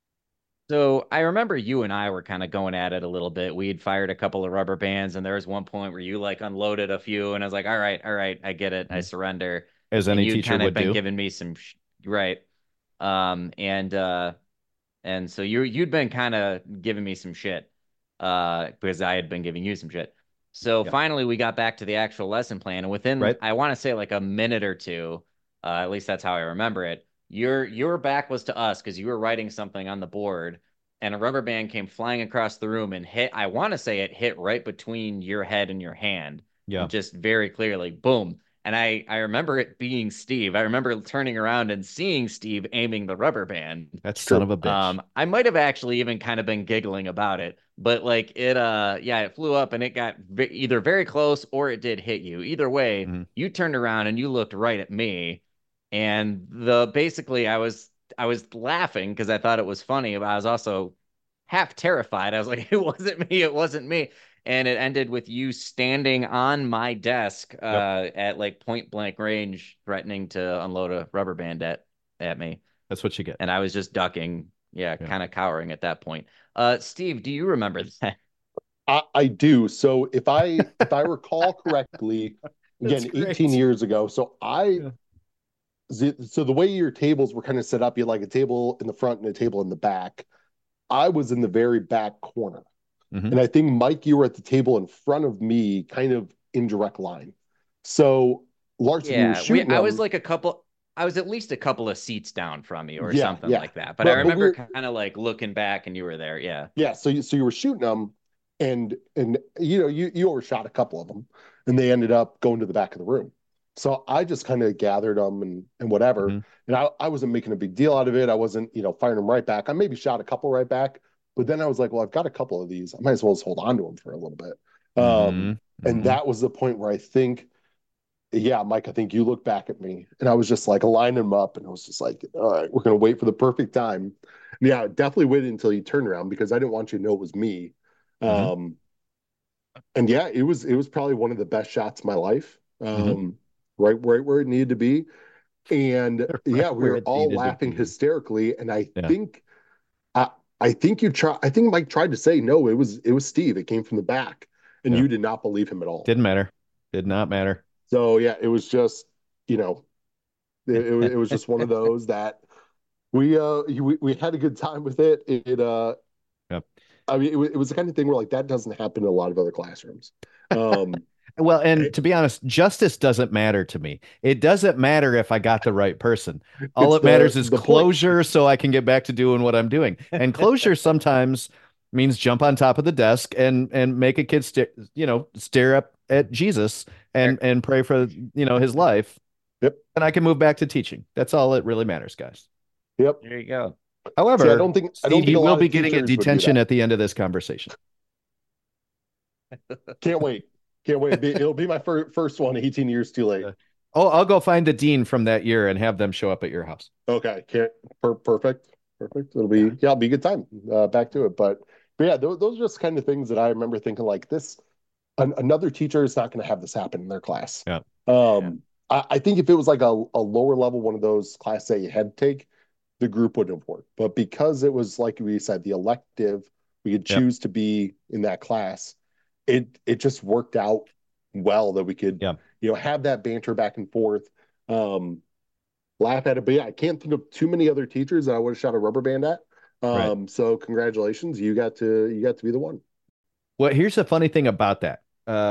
So I remember you and I were kind of going at it a little bit. We had fired a couple of rubber bands, and there was one point where you like unloaded a few, and I was like, all right, I get it, I Mhm. surrender. As And any you'd teacher kind of would been do. giving me some right. Um, and uh, and so you'd been kind of giving me some shit, because I had been giving you some shit. So Yeah. finally, we got back to the actual lesson plan, and within Right? I want to say like a minute or two, at least that's how I remember it. Your back was to us because you were writing something on the board, and a rubber band came flying across the room and hit. I want to say it hit right between your head and your hand, Yeah. and just very clearly, boom. And I remember it being Steve. I remember turning around and seeing Steve aiming the rubber band. That It's son true. of a bitch. I might have actually even kind of been giggling about it, but like yeah, it flew up and it got either very close or it did hit you. Either way, Mhm. you turned around and you looked right at me, and the basically I was laughing because I thought it was funny, but I was also half terrified. I was like, it wasn't me, it wasn't me. And it ended with you standing on my desk Yep. at like point blank range, threatening to unload a rubber band at me. That's what you get. And I was just ducking, yeah, Yeah. kind of cowering at that point. Steve, do you remember that? I do. So if I recall correctly, That's again, 18 great. years ago. Yeah. So the way your tables were kind of set up, you had like a table in the front and a table in the back. I was in the very back corner. Mhm. And I think Mike, you were at the table in front of me, kind of in direct line. So Larson, you were Yeah, shooting I was them. like I was at least a couple of seats down from you or Yeah, something yeah. like that. But I But remember we're kind of like looking back and you were there. Yeah. yeah, so you were shooting them, and you overshot a couple of them, and they ended up going to the back of the room. So I just kind of gathered them and whatever, Mhm. and I wasn't making a big deal out of it. I wasn't firing them right back. I maybe shot a couple right back, but then I was like, well, I've got a couple of these. I might as well just hold on to them for a little bit. Mhm. And Mhm. that was the point where I think, yeah, Mike, I think you looked back at me, and I was just like lining them up, and I was just like, all right, we're gonna wait for the perfect time. And yeah, definitely waited until you turned around because I didn't want you to know it was me. Mhm. Um, and yeah, it was probably one of the best shots of my life. Mhm. Right where it needed to be. And Right yeah, we where were it all needed to laughing be. hysterically. And Yeah. I, I think Mike tried to say no, it was Steve. It came from the back. and Yeah. you did not believe him at all. Didn't matter. Did not matter. So yeah, it was just, you know, it was just one of those that we had a good time with it. Yep. I mean, it was the kind of thing where like that doesn't happen in a lot of other classrooms. Um, Well, and it- to be honest, justice doesn't matter to me. It doesn't matter if I got the right person. All it's it matters is the point. closure so I can get back to doing what I'm doing. And closure sometimes means jump on top of the desk and make a kid stare up at Jesus and pray for, his life. Yep. And I can move back to teaching. That's all that really matters, guys. Yep. There you go. See, However, I don't Steve, think you a will lot be of getting a teachers would do detention that. at the end of this conversation. Can't wait. Can't wait. It'll be my first one 18 years too late. Oh, I'll go find the dean from that year and have them show up at your house. Okay. Can't perfect. Perfect. It'll be a good time. Back to it. But yeah, those are just kind of things that I remember thinking like this, another teacher is not going to have this happen in their class. Yeah. I think if it was like a lower level one of those classes that you had to take, the group wouldn't have worked. But because it was like we said, the elective, we could Yep. choose to be in that class. It just worked out well that we could, Yeah. have that banter back and forth, laugh at it. But yeah, I can't think of too many other teachers that I would have shot a rubber band at. Right. So congratulations, you got to be the one. Well, here's the funny thing about that.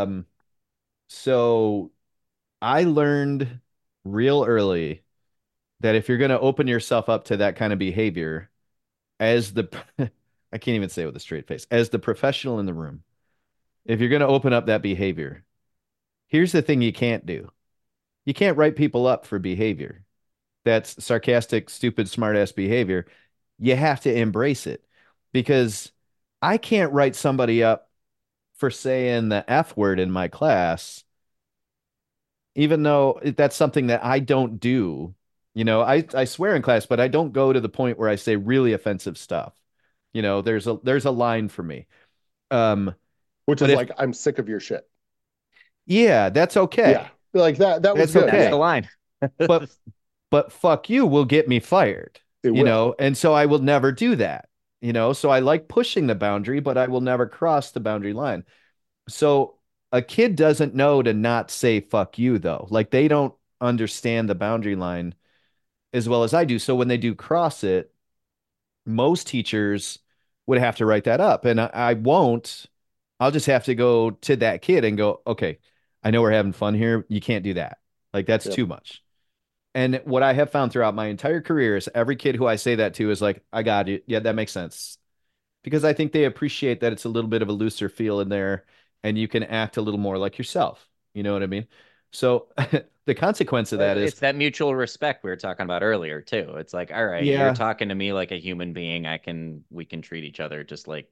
So I learned real early that if you're going to open yourself up to that kind of behavior, as the, I can't even say it with a straight face, as the professional in the room, if you're going to open up that behavior, here's the thing you can't do. You can't write people up for behavior. That's sarcastic, stupid, smartass behavior. You have to embrace it because I can't write somebody up for saying the F word in my class, even though that's something that I don't do. I swear in class, but I don't go to the point where I say really offensive stuff. There's a line for me. Which But is if like, I'm sick of your shit. Yeah, that's okay. Yeah. Like that was That's good. That's okay. the Yeah. line. But but fuck you will get me fired. It will. And so I will never do that. So I like pushing the boundary, but I will never cross the boundary line. So a kid doesn't know to not say fuck you though. Like they don't understand the boundary line as well as I do. So when they do cross it, most teachers would have to write that up. And I won't. I'll just have to go to that kid and go, okay, I know we're having fun here. You can't do that. Like that's Yep. too much. And what I have found throughout my entire career is every kid who I say that to is like, I got you. Yeah, that makes sense. Because I think they appreciate that it's a little bit of a looser feel in there and you can act a little more like yourself. You know what I mean? So the consequence of that is, It's that mutual respect we were talking about earlier too. It's like, all right, you're yeah, talking to me like a human being. We can treat each other just like,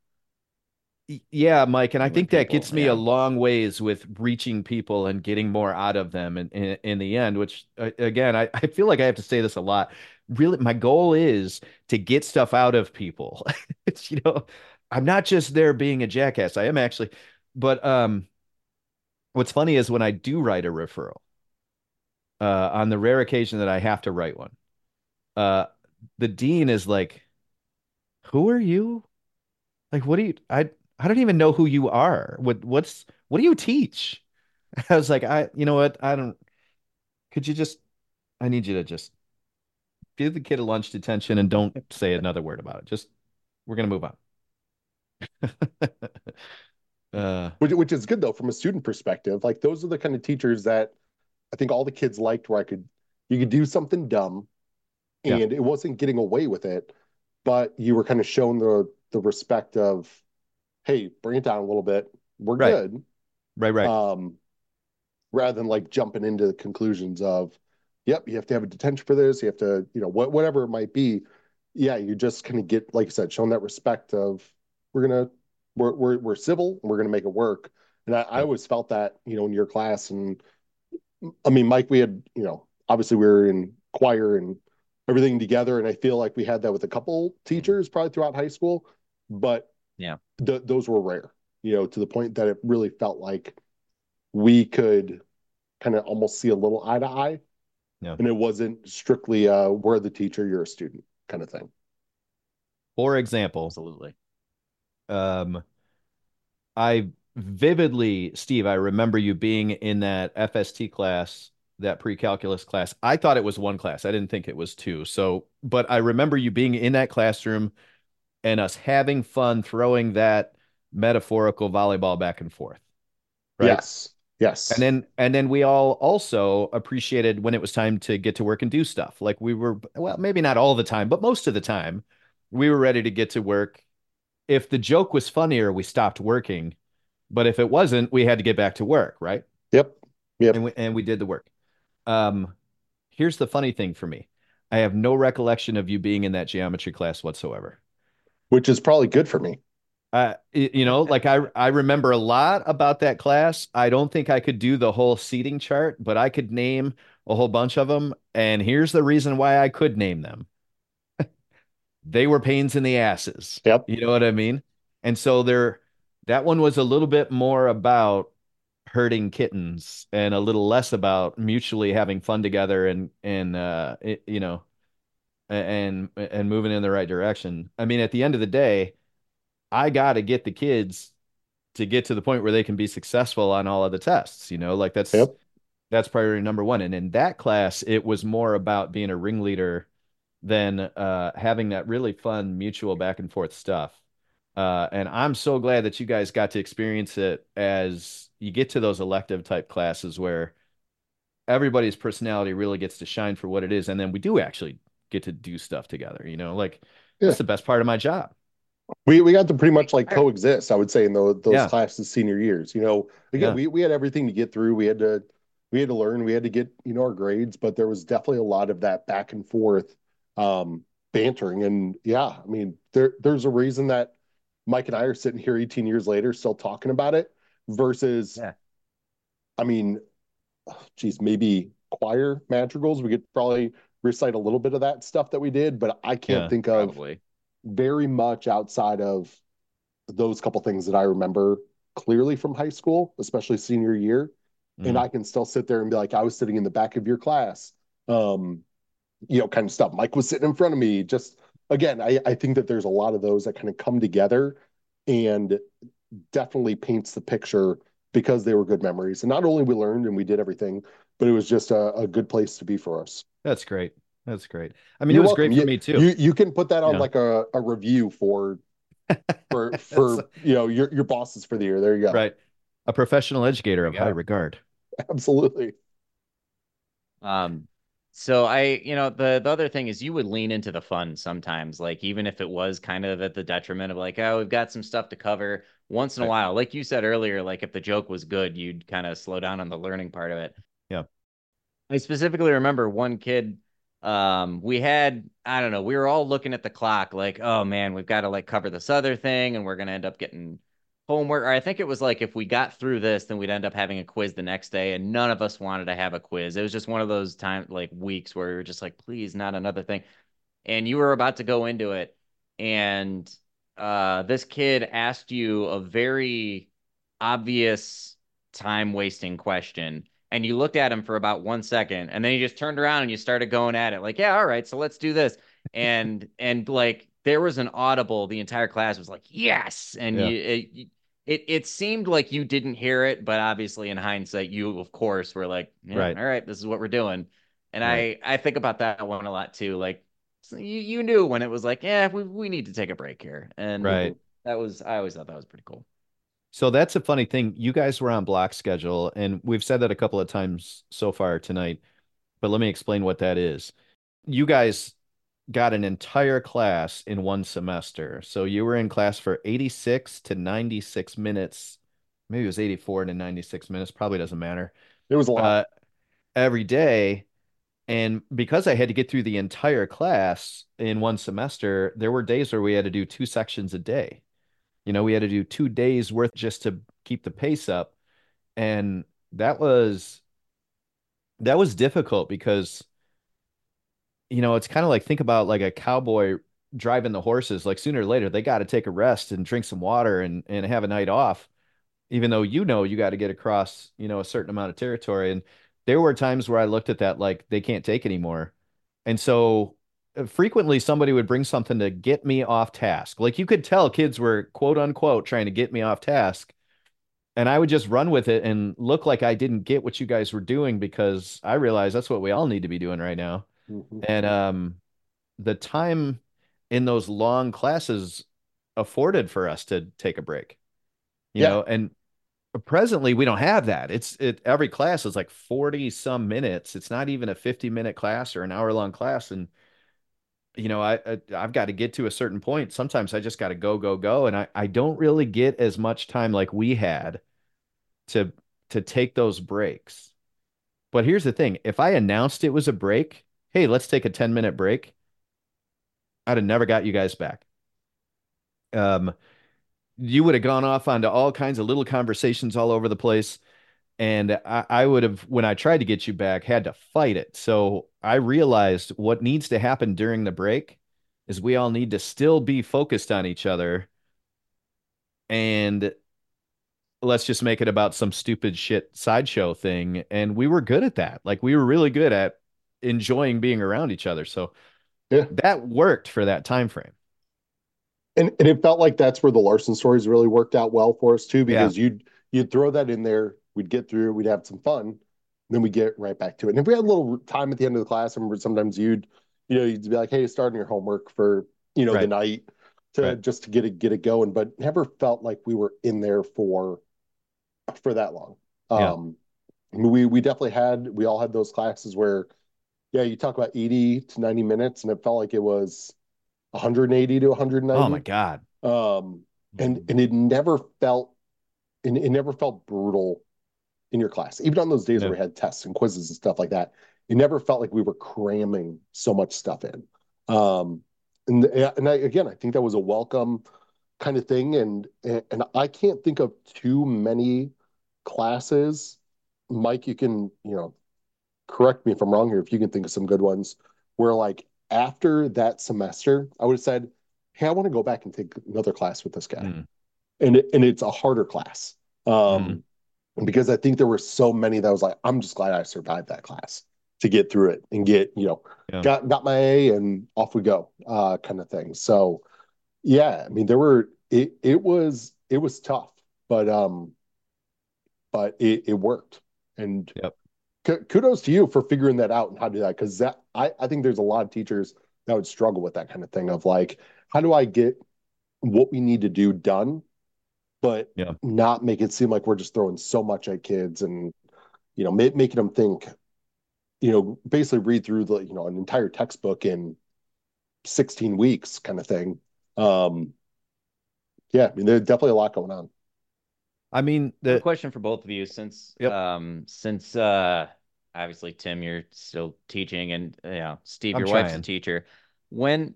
yeah, Mike. And I human think that people. gets me a long ways with reaching people and getting more out of them in the end, which again, I feel like I have to say this a lot. Really, my goal is to get stuff out of people. It's, I'm not just there being a jackass. I am actually, but what's funny is when I do write a referral, on the rare occasion that I have to write one, uh, the dean is like, "Who are you? Like, what do you? I don't even know who you are. What do you teach?" I was like, you know what? I don't. Could you just? I need you to just give the kid a lunch detention and don't say another word about it. Just we're gonna move on. uh, Which is good though from a student perspective. Like those are the kind of teachers that I think all the kids liked, where you could do something dumb yeah, and it wasn't getting away with it, but you were kind of shown the respect of, hey, bring it down a little bit. We're right, good. right. Um, rather than like jumping into the conclusions of, yep, you have to have a detention for this, you have to, whatever it might be. Yeah, you just kind of get, like I said, shown that respect of, we're gonna we're civil and we're gonna make it work. And I Yep. always felt that, in your class. And I mean, Mike, we had, obviously we were in choir and everything together, and I feel like we had that with a couple teachers probably throughout high school, but Yeah. those were rare, to the point that it really felt like we could kind of almost see a little eye to eye, Yeah. and it wasn't strictly we're the teacher, you're a student kind of thing. For example, Absolutely. um, I vividly, Steve, I remember you being in that FST class, that pre-calculus class. I thought it was one class. I didn't think it was two. So, but I remember you being in that classroom and us having fun throwing that metaphorical volleyball back and forth, right? Yes. Yes. And then we all also appreciated when it was time to get to work and do stuff. Like we were, well, maybe not all the time, but most of the time, we were ready to get to work. If the joke was funnier, we stopped working. But if it wasn't, we had to get back to work, right? Yep. Yep. And we did the work. Um, Here's the funny thing for me. I have no recollection of you being in that geometry class whatsoever. Which is probably good for me. You know, like I remember a lot about that class. I don't think I could do the whole seating chart, but I could name a whole bunch of them. And here's the reason why I could name them. They were pains in the asses. Yep. You know what I mean? And so that one was a little bit more about herding kittens and a little less about mutually having fun together you know, and moving in the right direction. I mean, at the end of the day, I got to get the kids to get to the point where they can be successful on all of the tests, you know, like Yep. that's priority number one. And in that class, it was more about being a ringleader than having that really fun mutual back and forth stuff. And I'm so glad that you guys got to experience it as you get to those elective type classes where everybody's personality really gets to shine for what it is. And then we do actually get to do stuff together, you know, like Yeah. that's the best part of my job. We got to pretty much like coexist, I would say, in those Yeah. classes senior years. You know, again, Yeah. we had everything to get through. We had to learn, we had to get, our grades, but there was definitely a lot of that back and forth bantering. And yeah, I mean, there's a reason that Mike and I are sitting here 18 years later still talking about it versus, Yeah. I mean, geez, maybe choir madrigals. We could probably recite a little bit of that stuff that we did, but I can't Yeah. think of Probably. very much outside of those couple things that I remember clearly from high school, especially senior year. And Mm. I can still sit there and be like, I was sitting in the back of your class, um, kind of stuff. Mike was sitting in front of me. Just again, I think that there's a lot of those that kind of come together and definitely paints the picture because they were good memories. And not only we learned and we did everything, but it was just a good place to be for us. That's great. That's great. I mean, it You're was welcome. great for You me too. you can put that You on know, like a review for That's your bosses for the year. There you go. right. A professional educator There of you high go. regard. Absolutely. Um, so the other thing is you would lean into the fun sometimes, like even if it was kind of at the detriment of like, oh, we've got some stuff to cover once in a Right. while. Like you said earlier, like if the joke was good, you'd kind of slow down on the learning part of it. Yeah. I specifically remember one kid, we had, I don't know, we were all looking at the clock like, oh man, we've got to like cover this other thing and we're gonna end up getting homework. Or I think it was like if we got through this, then we'd end up having a quiz the next day, and none of us wanted to have a quiz. It was just one of those time like weeks where we were just like, please, not another thing. And you were about to go into it, and this kid asked you a very obvious time wasting question. And you looked at him for about 1 second, and then you just turned around and you started going at it like, yeah, all right, so let's do this. And like there was an audible, the entire class was like, yes. And Yeah. it seemed like you didn't hear it, but obviously in hindsight, you of course were like, yeah, Right. all right, this is what we're doing. And Right. I think about that one a lot too. Like so you knew when it was like, yeah, we need to take a break here. And Right. I always thought that was pretty cool. So that's a funny thing. You guys were on block schedule, and we've said that a couple of times so far tonight, but let me explain what that is. You guys got an entire class in one semester. So you were in class for 86 to 96 minutes. Maybe it was 84 to 96 minutes, probably doesn't matter. It was a lot. Uh, every day. And because I had to get through the entire class in one semester, there were days where we had to do two sections a day. You know, we had to do 2 days worth just to keep the pace up. And that was difficult because, you know, it's kind of like think about like a cowboy driving the horses. Like sooner or later, they got to take a rest and drink some water and have a night off, even though you know you got to get across, you know, a certain amount of territory. And there were times where I looked at that like they can't take anymore. And so frequently somebody would bring something to get me off task. Like you could tell kids were quote unquote trying to get me off task. And I would just run with it and look like I didn't get what you guys were doing because I realize that's what we all need to be doing right now. Mhm. And the time in those long classes afforded for us to take a break, Yeah. and presently we don't have that. Every class is like 40 some minutes. It's not even a 50-minute class or an hour long class. And I've got to get to a certain point. Sometimes I just got to go, go, go. And I don't really get as much time like we had to take those breaks. But here's the thing. If I announced it was a break, hey, let's take a 10-minute break, I'd have never got you guys back. Um, you would have gone off onto all kinds of little conversations all over the place. And I would have, when I tried to get you back, had to fight it. So I realized what needs to happen during the break is we all need to still be focused on each other. And let's just make it about some stupid shit sideshow thing. And we were good at that. Like we were really good at enjoying being around each other. So Yeah. that worked for that time frame. And it felt like that's where the Larson stories really worked out well for us too, Yeah. because you'd throw that in there, we'd get through, we'd have some fun, then we get right back to it. And if we had a little time at the end of the class, I remember sometimes you'd be like, hey, starting your homework for the Right. night to Right. just to get it going, but never felt like we were in there for that long. Yeah. We definitely we all had those classes where, yeah, you talk about 80 to 90 minutes, and it felt like it was 180 to Oh my 190. God. Um, and it never felt brutal in your class. Even on those days where No. we had tests and quizzes and stuff like that, it never felt like we were cramming so much stuff in. Um, again, I think that was a welcome kind of thing. And I can't think of too many classes. Mike, you can, correct me if I'm wrong here, if you can think of some good ones where like after that semester, I would have said, hey, I want to go back and take another class with this guy. Mm. And it's a harder class. Mm. Because I think there were so many that I was like, I'm just glad I survived that class to get through it and Yeah. got my A and off we go, kind of thing. So yeah, I mean, it was tough, but it worked. And Yep. kudos to you for figuring that out and how to do that. Because I think there's a lot of teachers that would struggle with that kind of thing of like, how do I get what we need to do done, but Yeah. not make it seem like we're just throwing so much at kids and making them think, basically read through an entire textbook in 16 weeks kind of thing. Um, yeah, I mean, there's definitely a lot going on. I mean, I have a question for both of you yep. since obviously Tim, you're still teaching, and Steve, I'm your wife's a trying. teacher. When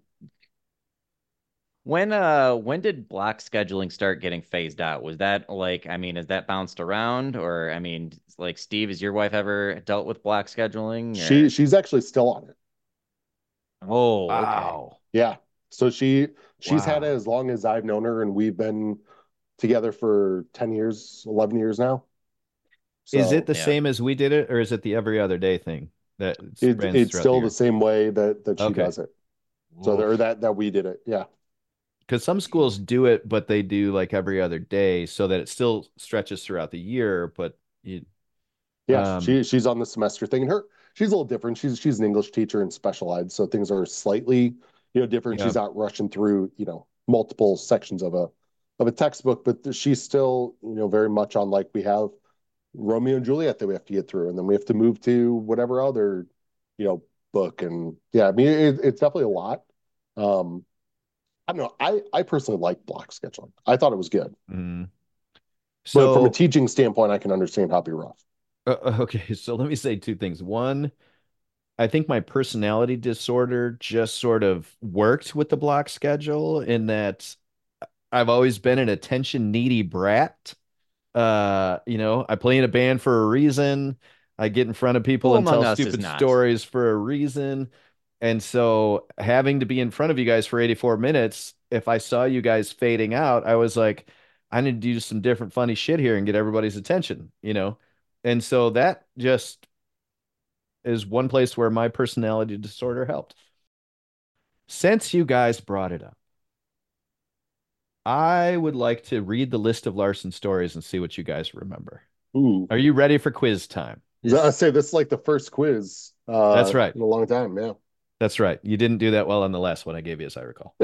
when did block scheduling start getting phased out? Was that like, I mean, is that bounced around, or I mean, like Steve, has your wife ever dealt with block scheduling or She's actually still on it. oh, okay. Wow. Yeah. So she's had it Wow. as long as I've known her, and we've been together for 10 years, 11 years now. Is it So the Yeah. same as we did it, or is it the every other day thing that runs it's throughout the still the year? same way that she Okay. does it. So there Oof. that we did it. Yeah. Because some schools do it, but they do like every other day so that it still stretches throughout the year. But you, Yeah, um, she's on the semester thing, and she's a little different. She's an English teacher in special ed, so things are slightly different. yeah, She's not rushing through multiple sections of a textbook, but she's still very much on like we have Romeo and Juliet that we have to get through, and then we have to move to whatever other you know book. And yeah, I mean it's definitely a lot. Um, I don't know. I personally like block scheduling. I thought it was good, mm. but from a So teaching standpoint, I can understand how it'd be rough. okay. So let me say two things. One, I think my personality disorder just sort of worked with the block schedule in that I've always been an attention needy brat. I play in a band for a reason. I get in front of people Who and among tell us is stupid not? stories for a reason. And so having to be in front of you guys for 84 minutes, if I saw you guys fading out, I was like, I need to do some different funny shit here and get everybody's attention. And so that just is one place where my personality disorder helped. Since you guys brought it up, I would like to read the list of Larson stories and see what you guys remember. Ooh. Are you ready for quiz time? I say this is like the first quiz That's right. in a long time. Yeah. That's right. You didn't do that well on the last one I gave you, as I recall.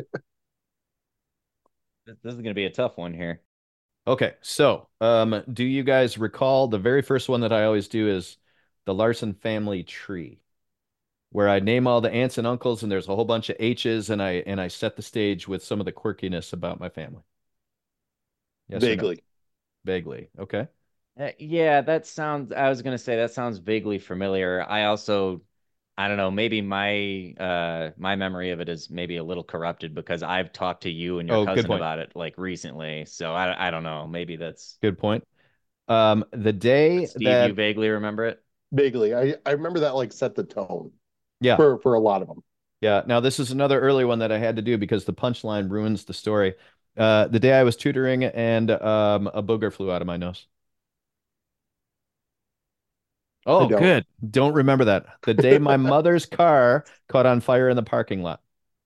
This is going to be a tough one here. Okay, so do you guys recall the very first one that I always do is the Larson family tree, where I name all the aunts and uncles, and there's a whole bunch of H's, and I set the stage with some of the quirkiness about my family. Yes or no? Vaguely. Vaguely. Okay. Yeah, that sounds, I was going to say that sounds vaguely familiar. I don't know, maybe my memory of it is maybe a little corrupted because I've talked to you and your Oh, good cousin point. about it like recently. So I don't know, maybe that's Good point. The day Steve, you that vaguely remember it? Vaguely. I remember that like set the tone yeah, for a lot of them. yeah. Now this is another early one that I had to do because the punchline ruins the story. The day I was tutoring and a booger flew out of my nose. I Oh, don't. good. Don't remember that. The day my mother's car caught on fire in the parking lot.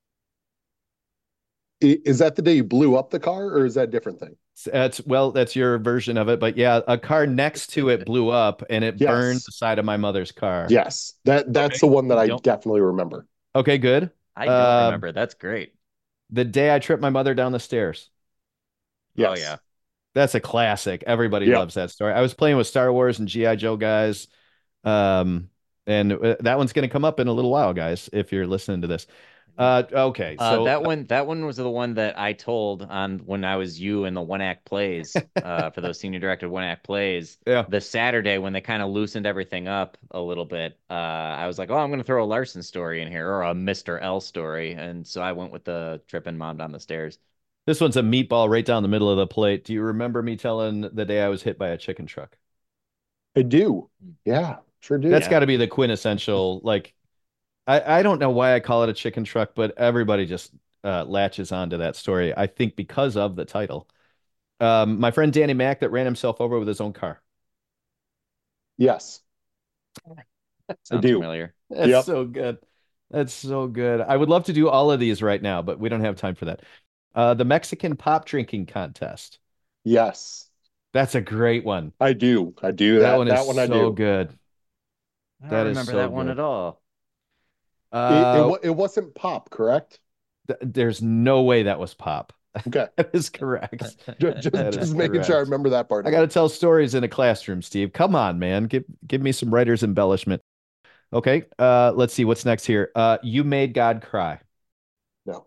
Is that the day you blew up the car, or is that a different thing? That's your version of it, but yeah, a car next to it blew up and it burned Yes. the side of my mother's car. Yes. That's Okay. the one that I Don't. definitely remember. Okay, good. I don't Um, remember. That's great. the day I tripped my mother down the stairs. Oh Yes. yeah. That's a classic. Everybody Yep. loves that story. I was playing with Star Wars and GI Joe guys. Um, and that one's going to come up in a little while, guys, if you're listening to this. Okay, so That one was the one that I told on when I was you in the one act plays for those senior directed one act plays. yeah, The Saturday when they kind of loosened everything up a little bit, I was like, oh, I'm gonna throw a Larson story in here or a Mr. L story, and so I went with the tripping mom down the stairs. this one's a meatball right down the middle of the plate. Do you remember me telling the day I was hit by a chicken truck? I do. Yeah, sure do. That's Yeah. got to be the quintessential, like, I don't know why I call it a chicken truck, but everybody just latches onto that story. I think because of the title. My friend Danny Mac that ran himself over with his own car. Yes, I Sounds do. familiar. That's Yep. so good. That's so good. I would love to do all of these right now, but we don't have time for that. The Mexican pop drinking contest. Yes, That's a great one. I do. I do That that. one is That one I so do. good. I don't That is remember so that one good. at all. It wasn't pop, correct? There's no way that was pop. Okay. That is correct. Just That is just making sure I correct. remember that part I of got it. to tell stories in a classroom, Steve. Come on, man. Give me some writer's embellishment. Okay. Let's see what's next here. You made God cry. No.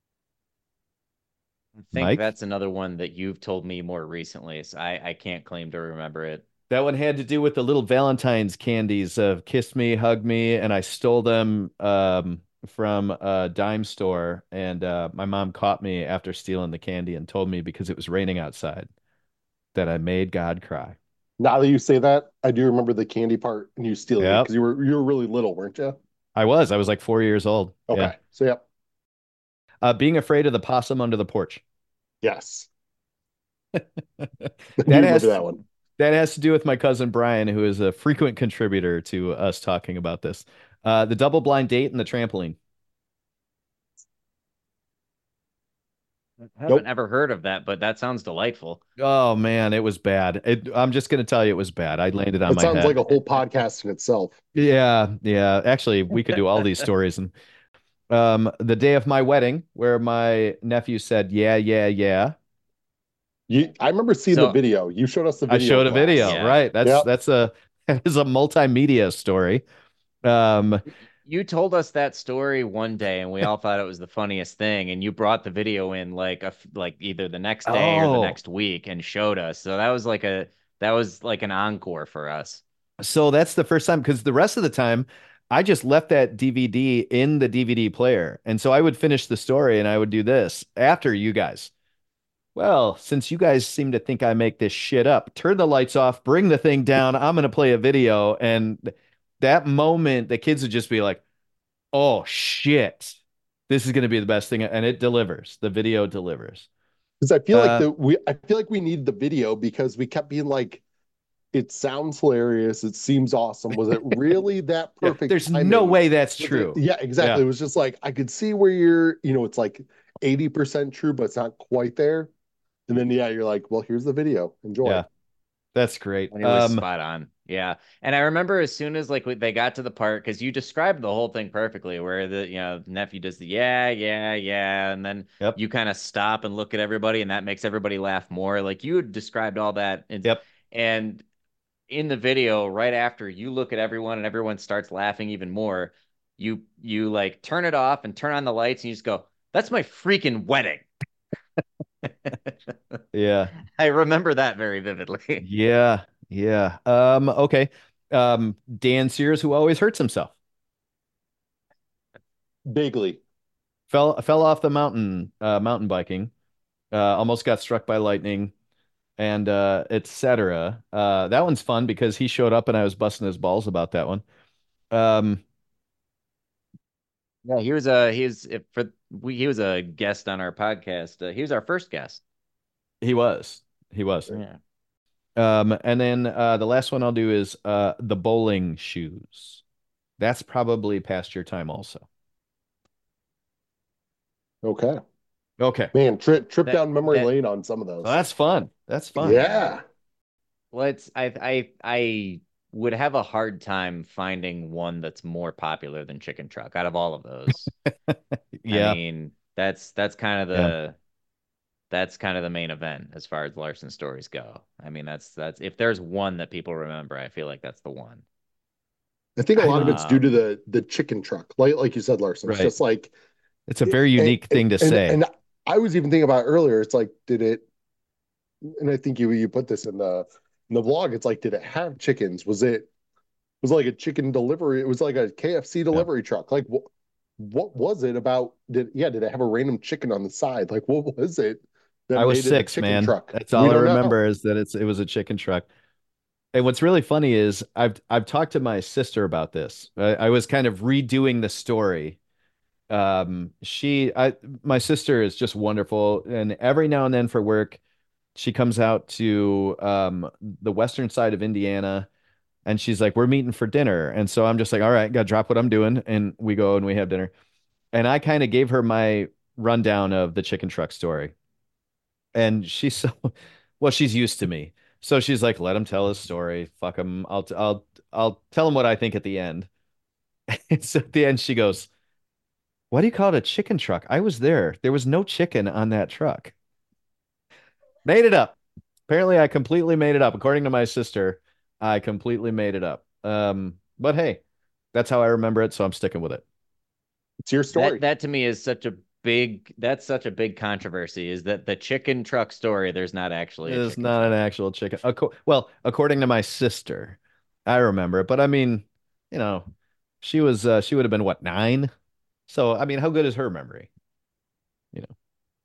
I think Mike? that's another one that you've told me more recently, so I can't claim to remember it. That one had to do with the little Valentine's candies of Kiss Me, Hug Me, and I stole them from a dime store. And my mom caught me after stealing the candy and told me because it was raining outside that I made God cry. Now that you say that, I do remember the candy part and you stealing it Yep. because you were really little, weren't you? I was like 4 years old. Yeah. Okay. So yep. Being afraid of the possum under the porch. Yes. I do That remember has that one. that has to do with my cousin Brian, who is a frequent contributor to us talking about this. The double blind date and the trampoline. I haven't Nope. ever heard of that, but that sounds delightful. Oh man, it was bad. I'm just gonna tell you it was bad. I landed on That my sounds like head. a whole podcast in itself. Yeah, yeah. Actually, we could do all these stories. And the day of my wedding, where my nephew said, "Yeah, yeah, yeah." I remember seeing the So video. You showed us the I video showed a class. video, yeah, right? That's Yep. that's a that is a multimedia story. Um, you told us that story one day, and we all thought it was the funniest thing. And you brought the video in like either the next day or the oh, next week and showed us. So that was like an encore for us. so that's the first time because the rest of the time I just left that DVD in the DVD player. And so I would finish the story and I would do this after you guys. Well, since you guys seem to think I make this shit up, turn the lights off, bring the thing down. I'm going to play a video. And that moment, the kids would just be like, oh shit, this is going to be the best thing. And it delivers. The video delivers. Because Uh, I feel like we need the video because we kept being like, it sounds hilarious. It seems awesome. Was it really that yeah, perfect there's no timing? way that's Was it? true. Yeah, Yeah. exactly. It was just like I could see where it's like 80% true, but it's not quite there. And then yeah, you're like, well, here's the video. Enjoy. Yeah, that's great. And it was spot on. Yeah. And I remember as soon as like they got to the part, because you described the whole thing perfectly, where the nephew does the yeah, yeah, yeah, and then Yep. you kind of stop and look at everybody, and that makes everybody laugh more. Like you had described all that, Yep. and in the video, right after you look at everyone and everyone starts laughing even more, you like turn it off and turn on the lights, and you just go, "That's my freaking wedding." Yeah. I remember that very vividly. Yeah. Yeah. Okay. Dan Sears, who always hurts himself, Bigly. fell off the mountain biking, almost got struck by lightning, and etc. That one's fun because he showed up and I was busting his balls about that one. Um, Yeah, he was a guest on our podcast. He was our first guest. he was. He was. Yeah. And then the last one I'll do is the bowling shoes. That's probably past your time also. Okay. Okay. Man, trip That down memory that lane on some of Well, those. that's fun. That's fun. Yeah. well, it's I would have a hard time finding one that's more popular than Chicken Truck out of all of those. I Yeah. mean, that's kind of Yeah. the main event as far as Larson stories go. I mean, that's if there's one that people remember, I feel like that's the one. I think a lot of it's due to Um, the chicken truck. Like you said, Larson. It's Right. just like It's a very and unique thing to say. and I was even thinking about it earlier. It's like, did it and I think you put this in the vlog, it's like, did it have chickens? Was it like a chicken delivery? It was like a KFC Yeah. delivery truck. Like what was it about? Did it have a random chicken on the side? Like what was it that I was made it a six, chicken man. truck? That's We all I don't know. remember is that it was a chicken truck. And what's really funny is I've talked to my sister about this. I was kind of redoing the story. My sister is just wonderful, and every now and then for work, she comes out to the western side of Indiana, and she's like, "We're meeting for dinner." And so I'm just like, "All right, gotta drop what I'm doing," and we go and we have dinner. And I kind of gave her my rundown of the chicken truck story, and she's so well, she's used to me. So she's like, let him tell his story. Fuck him. I'll tell him what I think at the end. And so at the end, she goes, "Why do you call it a chicken truck? I was there. There was no chicken on that truck." Made it up. Apparently, I completely made it up. According to my sister, I completely made it up. But hey, that's how I remember it, so I'm sticking with it. It's your that story. that to me is such a big controversy, is that the chicken truck story, there's not actually a It's chicken not an truck. actual chicken. Well, according to my sister, I remember it. But I mean, you know, she would have been what, 9? So I mean, how good is her memory? You know,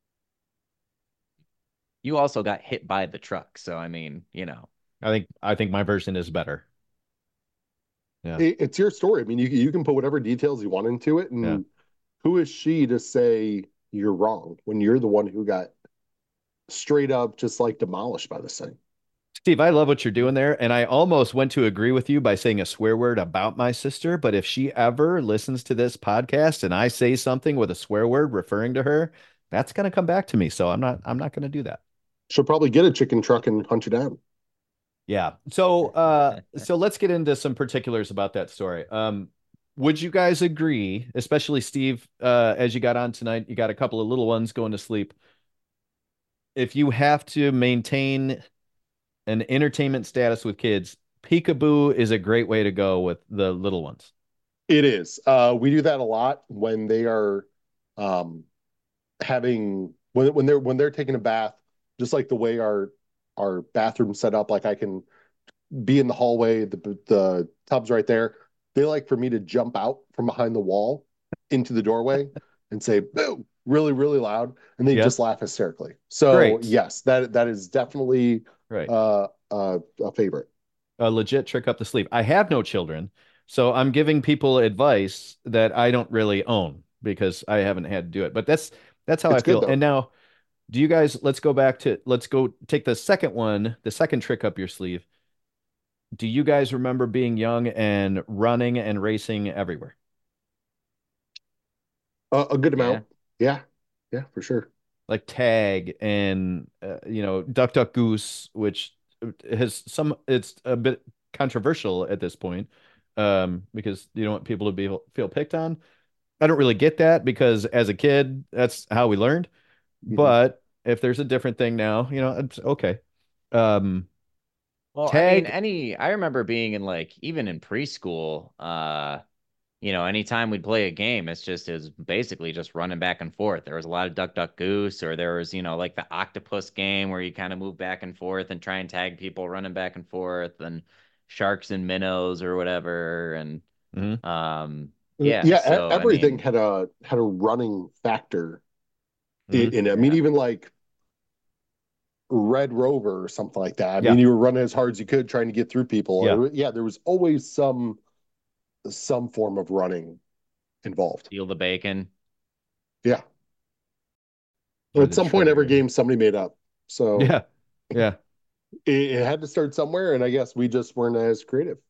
You also got hit by the truck, so I mean, I think my version is better. Yeah, It's your story. I mean, you can put whatever details you want into it, yeah. and who is she to say you're wrong when you're the one who got straight up just like demolished by this thing? Steve, I love what you're doing there, and I almost went to agree with you by saying a swear word about my sister. But if she ever listens to this podcast and I say something with a swear word referring to her, that's gonna come back to me. So I'm not gonna do that. She'll probably get a chicken truck and hunt you down. Yeah. So let's get into some particulars about that story. Would you guys agree, especially Steve, as you got on tonight, you got a couple of little ones going to sleep. If you have to maintain an entertainment status with kids, Peekaboo is a great way to go with the little ones. It is. We do that a lot when they are um, having when they're taking a bath, just like the way our bathroom set up. Like I can be in the hallway, the tub's right there. They like for me to jump out from behind the wall into the doorway and say "boo" really really loud, and they just Yep. laugh hysterically. So Great. yes, that is definitely Right. a favorite. A legit trick up the sleeve. I have no children, so I'm giving people advice that I don't really own because I haven't had to do it. But that's how I It's good feel. And though. now, do you guys, let's go take the second one, the second trick up your sleeve. Do you guys remember being young and running and racing everywhere? A good Yeah. amount. Yeah. Yeah, for sure. like tag and duck duck goose, which has it's a bit controversial at this point, because you don't want people to feel picked on. I don't really get that because as a kid that's how we learned, Mhm. but if there's a different thing now, it's okay. um Well, I mean, Tag. I remember being in like even in preschool, anytime we'd play a game, it's basically just running back and forth. There was a lot of duck, duck, goose, or there was, like the octopus game where you kind of move back and forth and try and tag people running back and forth, and sharks and minnows or whatever. And Mhm. yeah, Yeah, so I everything mean, had a running factor Mhm. in it. I mean, yeah, even like Red Rover or something like that. I Yeah. mean, you were running as hard as you could trying to get through people. Yeah. Yeah, there was always some form of running involved. steal the bacon. Yeah. Or At the some point, every trigger. game somebody made up. So Yeah. Yeah. it had to start somewhere, and I guess we just weren't as creative.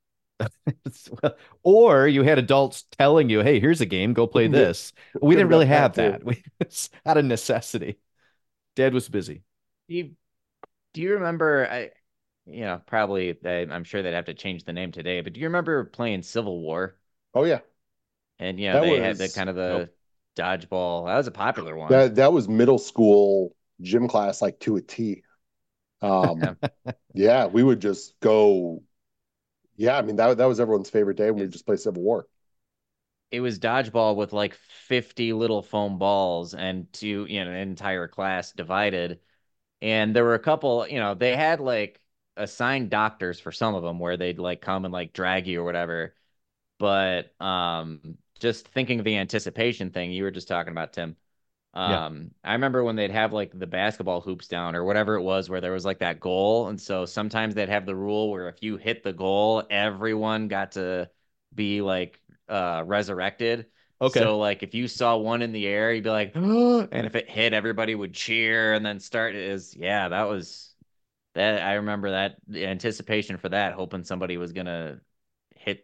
Or you had adults telling you, "Hey, here's a game, go play Yeah, this." We could didn't have really been that have too. that. It's out of necessity. Dad was busy. Do you, do you remember? Probably I'm sure they'd have to change the name today, but do you remember playing Civil War? Oh yeah, And that they had the was kind of Nope. the dodgeball. That was a popular one. that was middle school gym class like to a T. Yeah. Yeah, we would just go. Yeah, I mean that was everyone's favorite day when we Is just play Civil War. it was dodgeball with like 50 little foam balls and an entire class divided. And there were a couple, they had like assigned doctors for some of them where they'd like come and like drag you or whatever. But just thinking of the anticipation thing you were just talking about, Tim. Yeah. I remember when they'd have like the basketball hoops down or whatever it was where there was like that goal. And so sometimes they'd have the rule where if you hit the goal, everyone got to be like resurrected. Okay. So like if you saw one in the air, you'd be like, oh, and if it hit, everybody would cheer and then start is yeah, that was that I remember that the anticipation for that, hoping somebody was gonna hit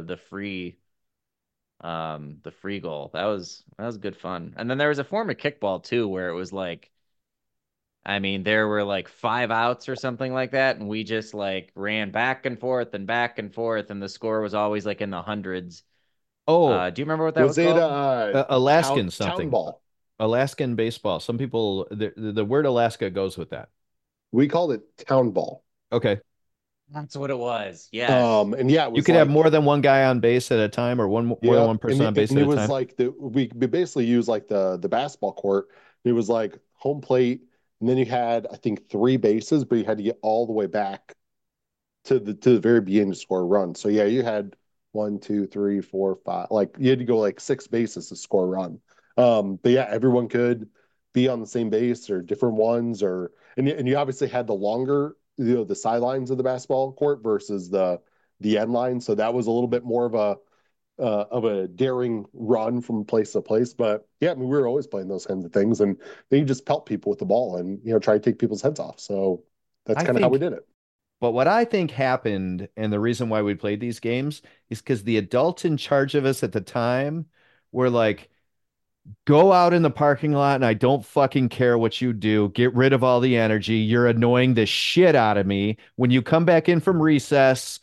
the free goal. That was good fun. And then there was a form of kickball too where it was like I mean there were like 5 outs or something like that and we just like ran back and forth and the score was always like in the hundreds. Oh, Do you remember what that Was was it called? Alaskan town something. ball? Alaskan baseball. Some people, the word Alaska goes with that. We called it town ball. Okay. That's what it was. Yes. And yeah, it You was could have like more than one guy on base at a time, or more than yep, one person on base and at it a was time. like we basically used like the basketball court. It was like home plate, and then you had I think three bases, but you had to get all the way back to the very beginning to score a run. So yeah, you had one, two, three, four, five. Like you had to go like six bases to score a run. But yeah, everyone could be on the same base or different ones, or and you obviously had the longer the sidelines of the basketball court versus the end line. So that was a little bit more of a daring run from place to place. But yeah, I mean, we were always playing those kinds of things, and then you just pelt people with the ball and try to take people's heads off. So that's I kind of how we think, did it. but what I think happened, and the reason why we played these games is because the adults in charge of us at the time were like, go out in the parking lot and I don't fucking care what you do. Get rid of all the energy. You're annoying the shit out of me. When you come back in from recess,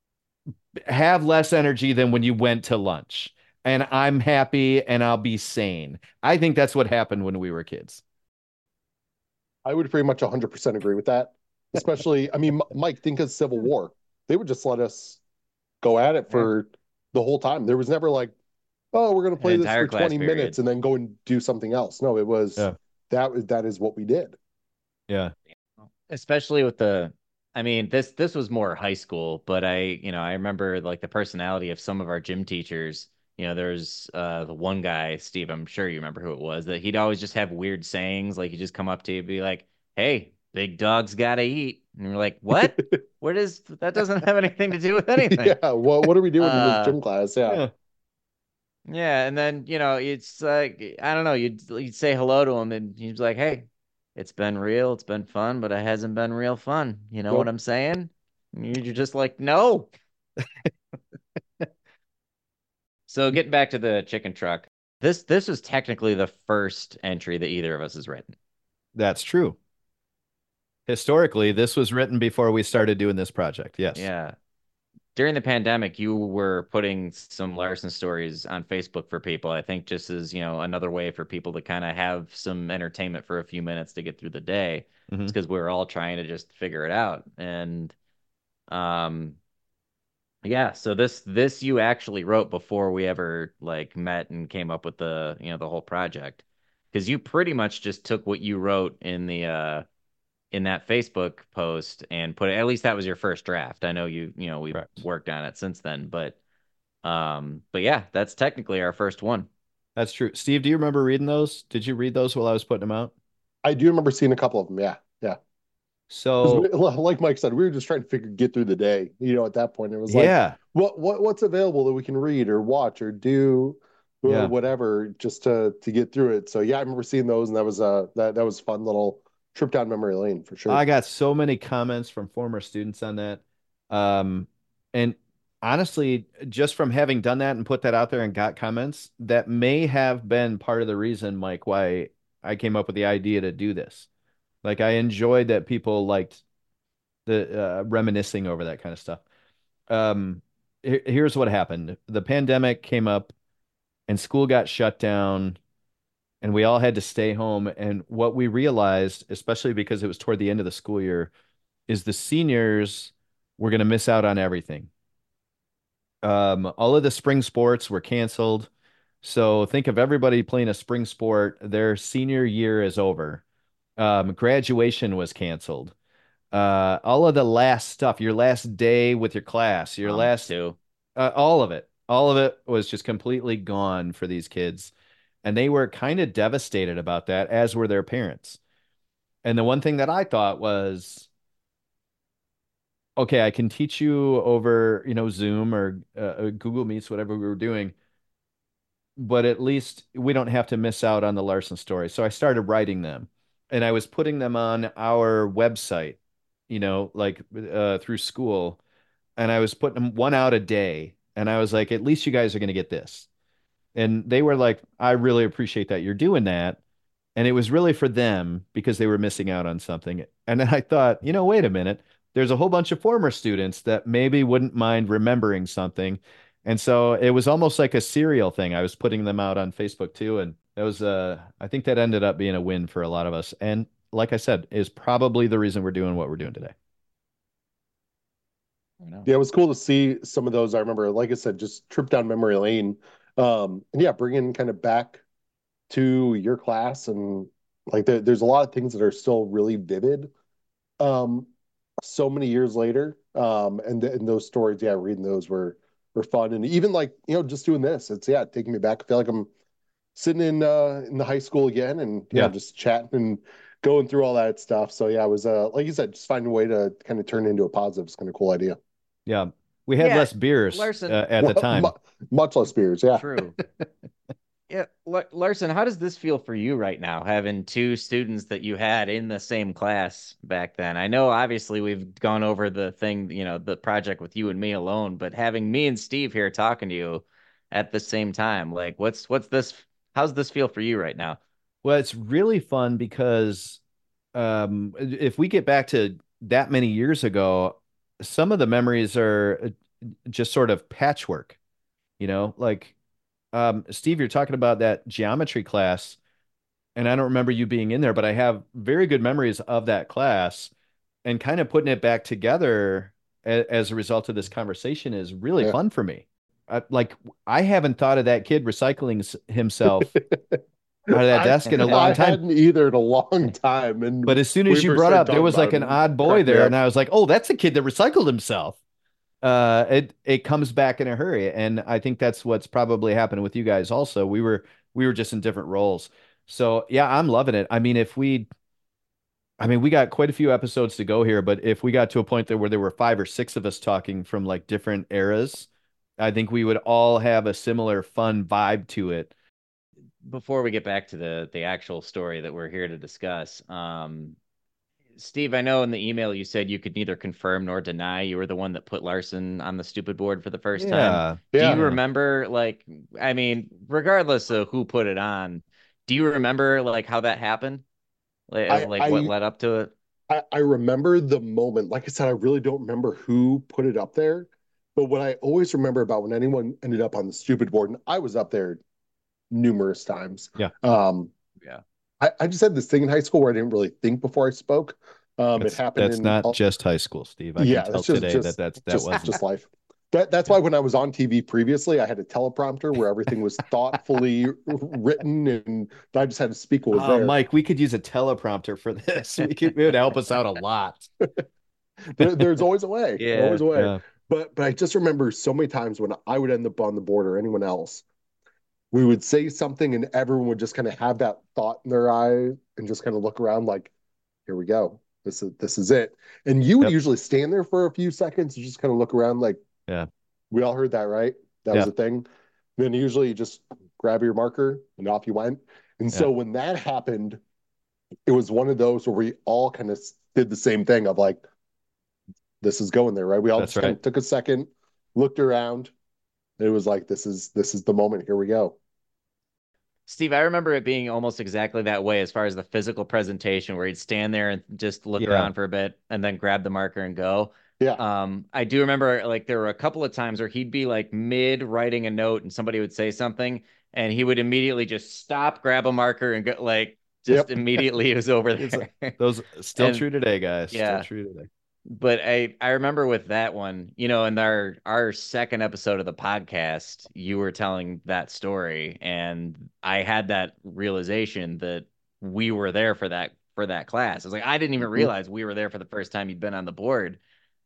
have less energy than when you went to lunch. And I'm happy and I'll be sane. I think that's what happened when we were kids. I would pretty much 100% agree with that. Especially, I mean, Mike, think of Civil War. They would just let us go at it Yeah. for the whole time. There was never like, oh, we're going to An play this entire for class 20 period. minutes and then go and do something else. No, it was Yeah. that is what we did. Yeah. Especially with I mean, this was more high school, but I remember like the personality of some of our gym teachers. There's the one guy, Steve, I'm sure you remember who it was, that he'd always just have weird sayings, like he'd just come up to you and be like, "Hey, big dog's gotta eat." And you're like, "What? What is that doesn't have anything to do with anything." Yeah, what are we doing in this Uh gym class? Yeah. Yeah. yeah, and then, it's like I don't know, you'd say hello to him and he's like, "Hey, it's been real, it's been fun, but it hasn't been real fun. You know what Nope. I'm saying?" And you're just like, "No." So getting back to the chicken truck. This was technically the first entry that either of us has written. That's true. Historically, this was written before we started doing this project. Yes. Yeah. During the pandemic, you were putting some Larson stories on Facebook for people. I think just as, another way for people to kind of have some entertainment for a few minutes to get through the day. It's Hmm. because we were all trying to just figure it out. And um yeah, so this you actually wrote before we ever like met and came up with the whole project. Because you pretty much just took what you wrote in that Facebook post and put it, at least that was your first draft. I know we've Correct. worked on it since then, but yeah, that's technically our first one. That's true. Steve, do you remember reading those? Did you read those while I was putting them out? I do remember seeing a couple of them. Yeah, yeah. So, Because like Mike said, we were just trying to get through the day. At that point, it was like, yeah, what's available that we can read or watch or do, yeah. whatever, just to get through it. So yeah, I remember seeing those, and that was a fun little trip down memory lane for sure. I got so many comments from former students on that. Um, and honestly, just from having done that and put that out there and got comments, that may have been part of the reason, Mike, why I came up with the idea to do this. Like I enjoyed that people liked the reminiscing over that kind of stuff. Here's what happened. The pandemic came up and school got shut down and we all had to stay home. And what we realized, especially because it was toward the end of the school year, is the seniors were going to miss out on everything. All of the spring sports were canceled. So think of everybody playing a spring sport. Their senior year is over. Graduation was canceled. All of the last stuff, your last day with your class, your last, Too. all of it was just completely gone for these kids. And they were kind of devastated about that, as were their parents. And the one thing that I thought was, okay, I can teach you over, Zoom or Google Meets, whatever we were doing, but at least we don't have to miss out on the Larson story. So I started writing them and I was putting them on our website, like through school. And I was putting them one out a day. And I was like, at least you guys are going to get this. And they were like, I really appreciate that you're doing that. And it was really for them because they were missing out on something. And then I thought, wait a minute. There's a whole bunch of former students that maybe wouldn't mind remembering something. And so it was almost like a serial thing. I was putting them out on Facebook too. And that was, I think that ended up being a win for a lot of us. And like I said, is probably the reason we're doing what we're doing today. I know. Yeah, it was cool to see some of those. I remember, like I said, just trip down memory lane. And yeah, bringing kind of back to your class, and like there's a lot of things that are still really vivid. Um, so many years later, and those stories, yeah, reading those were fun, and even like just doing this, it's yeah, taking me back. I feel like I'm sitting in the high school again, and yeah, Yeah. just chatting and going through all that stuff. So yeah, it was like you said, just finding a way to kind of turn it into a positive. It's kind of cool idea. Yeah. We had Yeah, less beers Larson, at the time. Much less beers, yeah. true. Yeah, Larson, how does this feel for you right now, having two students that you had in the same class back then? I know obviously we've gone over the thing, the project with you and me alone, but having me and Steve here talking to you at the same time, like what's this, how's this feel for you right now? Well, it's really fun because if we get back to that many years ago, some of the memories are just sort of patchwork, like Steve, you're talking about that geometry class, and I don't remember you being in there, but I have very good memories of that class, and kind of putting it back together as a result of this conversation is really Yeah. fun for me. Like I haven't thought of that kid recycling himself out of that I desk in a long I time. hadn't either in a long time, But and as soon we as you first brought started up there talking was about like it an and odd boy cracked me there, up. and I was like, oh, that's the kid that recycled himself. It comes back in a hurry, and I think that's what's probably happened with you guys also. We were just in different roles. So yeah, I'm loving it. I mean, we got quite a few episodes to go here, but if we got to a point there where there were five or six of us talking from like different eras, I think we would all have a similar fun vibe to it. Before we get back to the actual story that we're here to discuss, Steve, I know in the email you said you could neither confirm nor deny you were the one that put Larson on the stupid board for the first time. Yeah. Do you Yeah. remember, like, I mean, regardless of who put it on, do you remember like how that happened? I Like what I led up to it? I remember the moment. Like I said, I really don't remember who put it up there, but what I always remember about when anyone ended up on the stupid board, and I was up there numerous times. Yeah. Yeah. I just had this thing in high school where I didn't really think before I spoke. It happened That's in not just high school, Steve. I can yeah, tell it's just today just that just wasn't. just life. That's Yeah. why when I was on TV previously, I had a teleprompter where everything was thoughtfully written, and I just had to speak what was Oh, there. Mike, we could use a teleprompter for this. It would help us out a lot. There's always a way, Yeah. always a way. Yeah. But I just remember so many times when I would end up on the board or anyone else, we would say something and everyone would just kind of have that thought in their eye and just kind of look around like, here we go. This is it. And you would Yep. usually stand there for a few seconds and just kind of look around like, Yeah. we all heard that, right? That was Yeah. the thing. Then usually you just grab your marker and off you went. And Yeah. so when that happened, it was one of those where we all kind of did the same thing of like, this is going there, right? We all That's just kind right. of took a second, looked around. And it was like, this is the moment. Here we go. Steve, I remember it being almost exactly that way as far as the physical presentation, where he'd stand there and just look Yeah. around for a bit and then grab the marker and go. Yeah. I do remember like there were a couple of times where he'd be like mid writing a note and somebody would say something and he would immediately just stop, grab a marker and go like just Yep. immediately it was over It's there. those still And true today, guys. Still yeah, true today. but I remember with that one, you know, in our second episode of the podcast, you were telling that story, and I had that realization that we were there for that class. I was like, I didn't even Mhm. realize we were there for the first time you'd been on the board.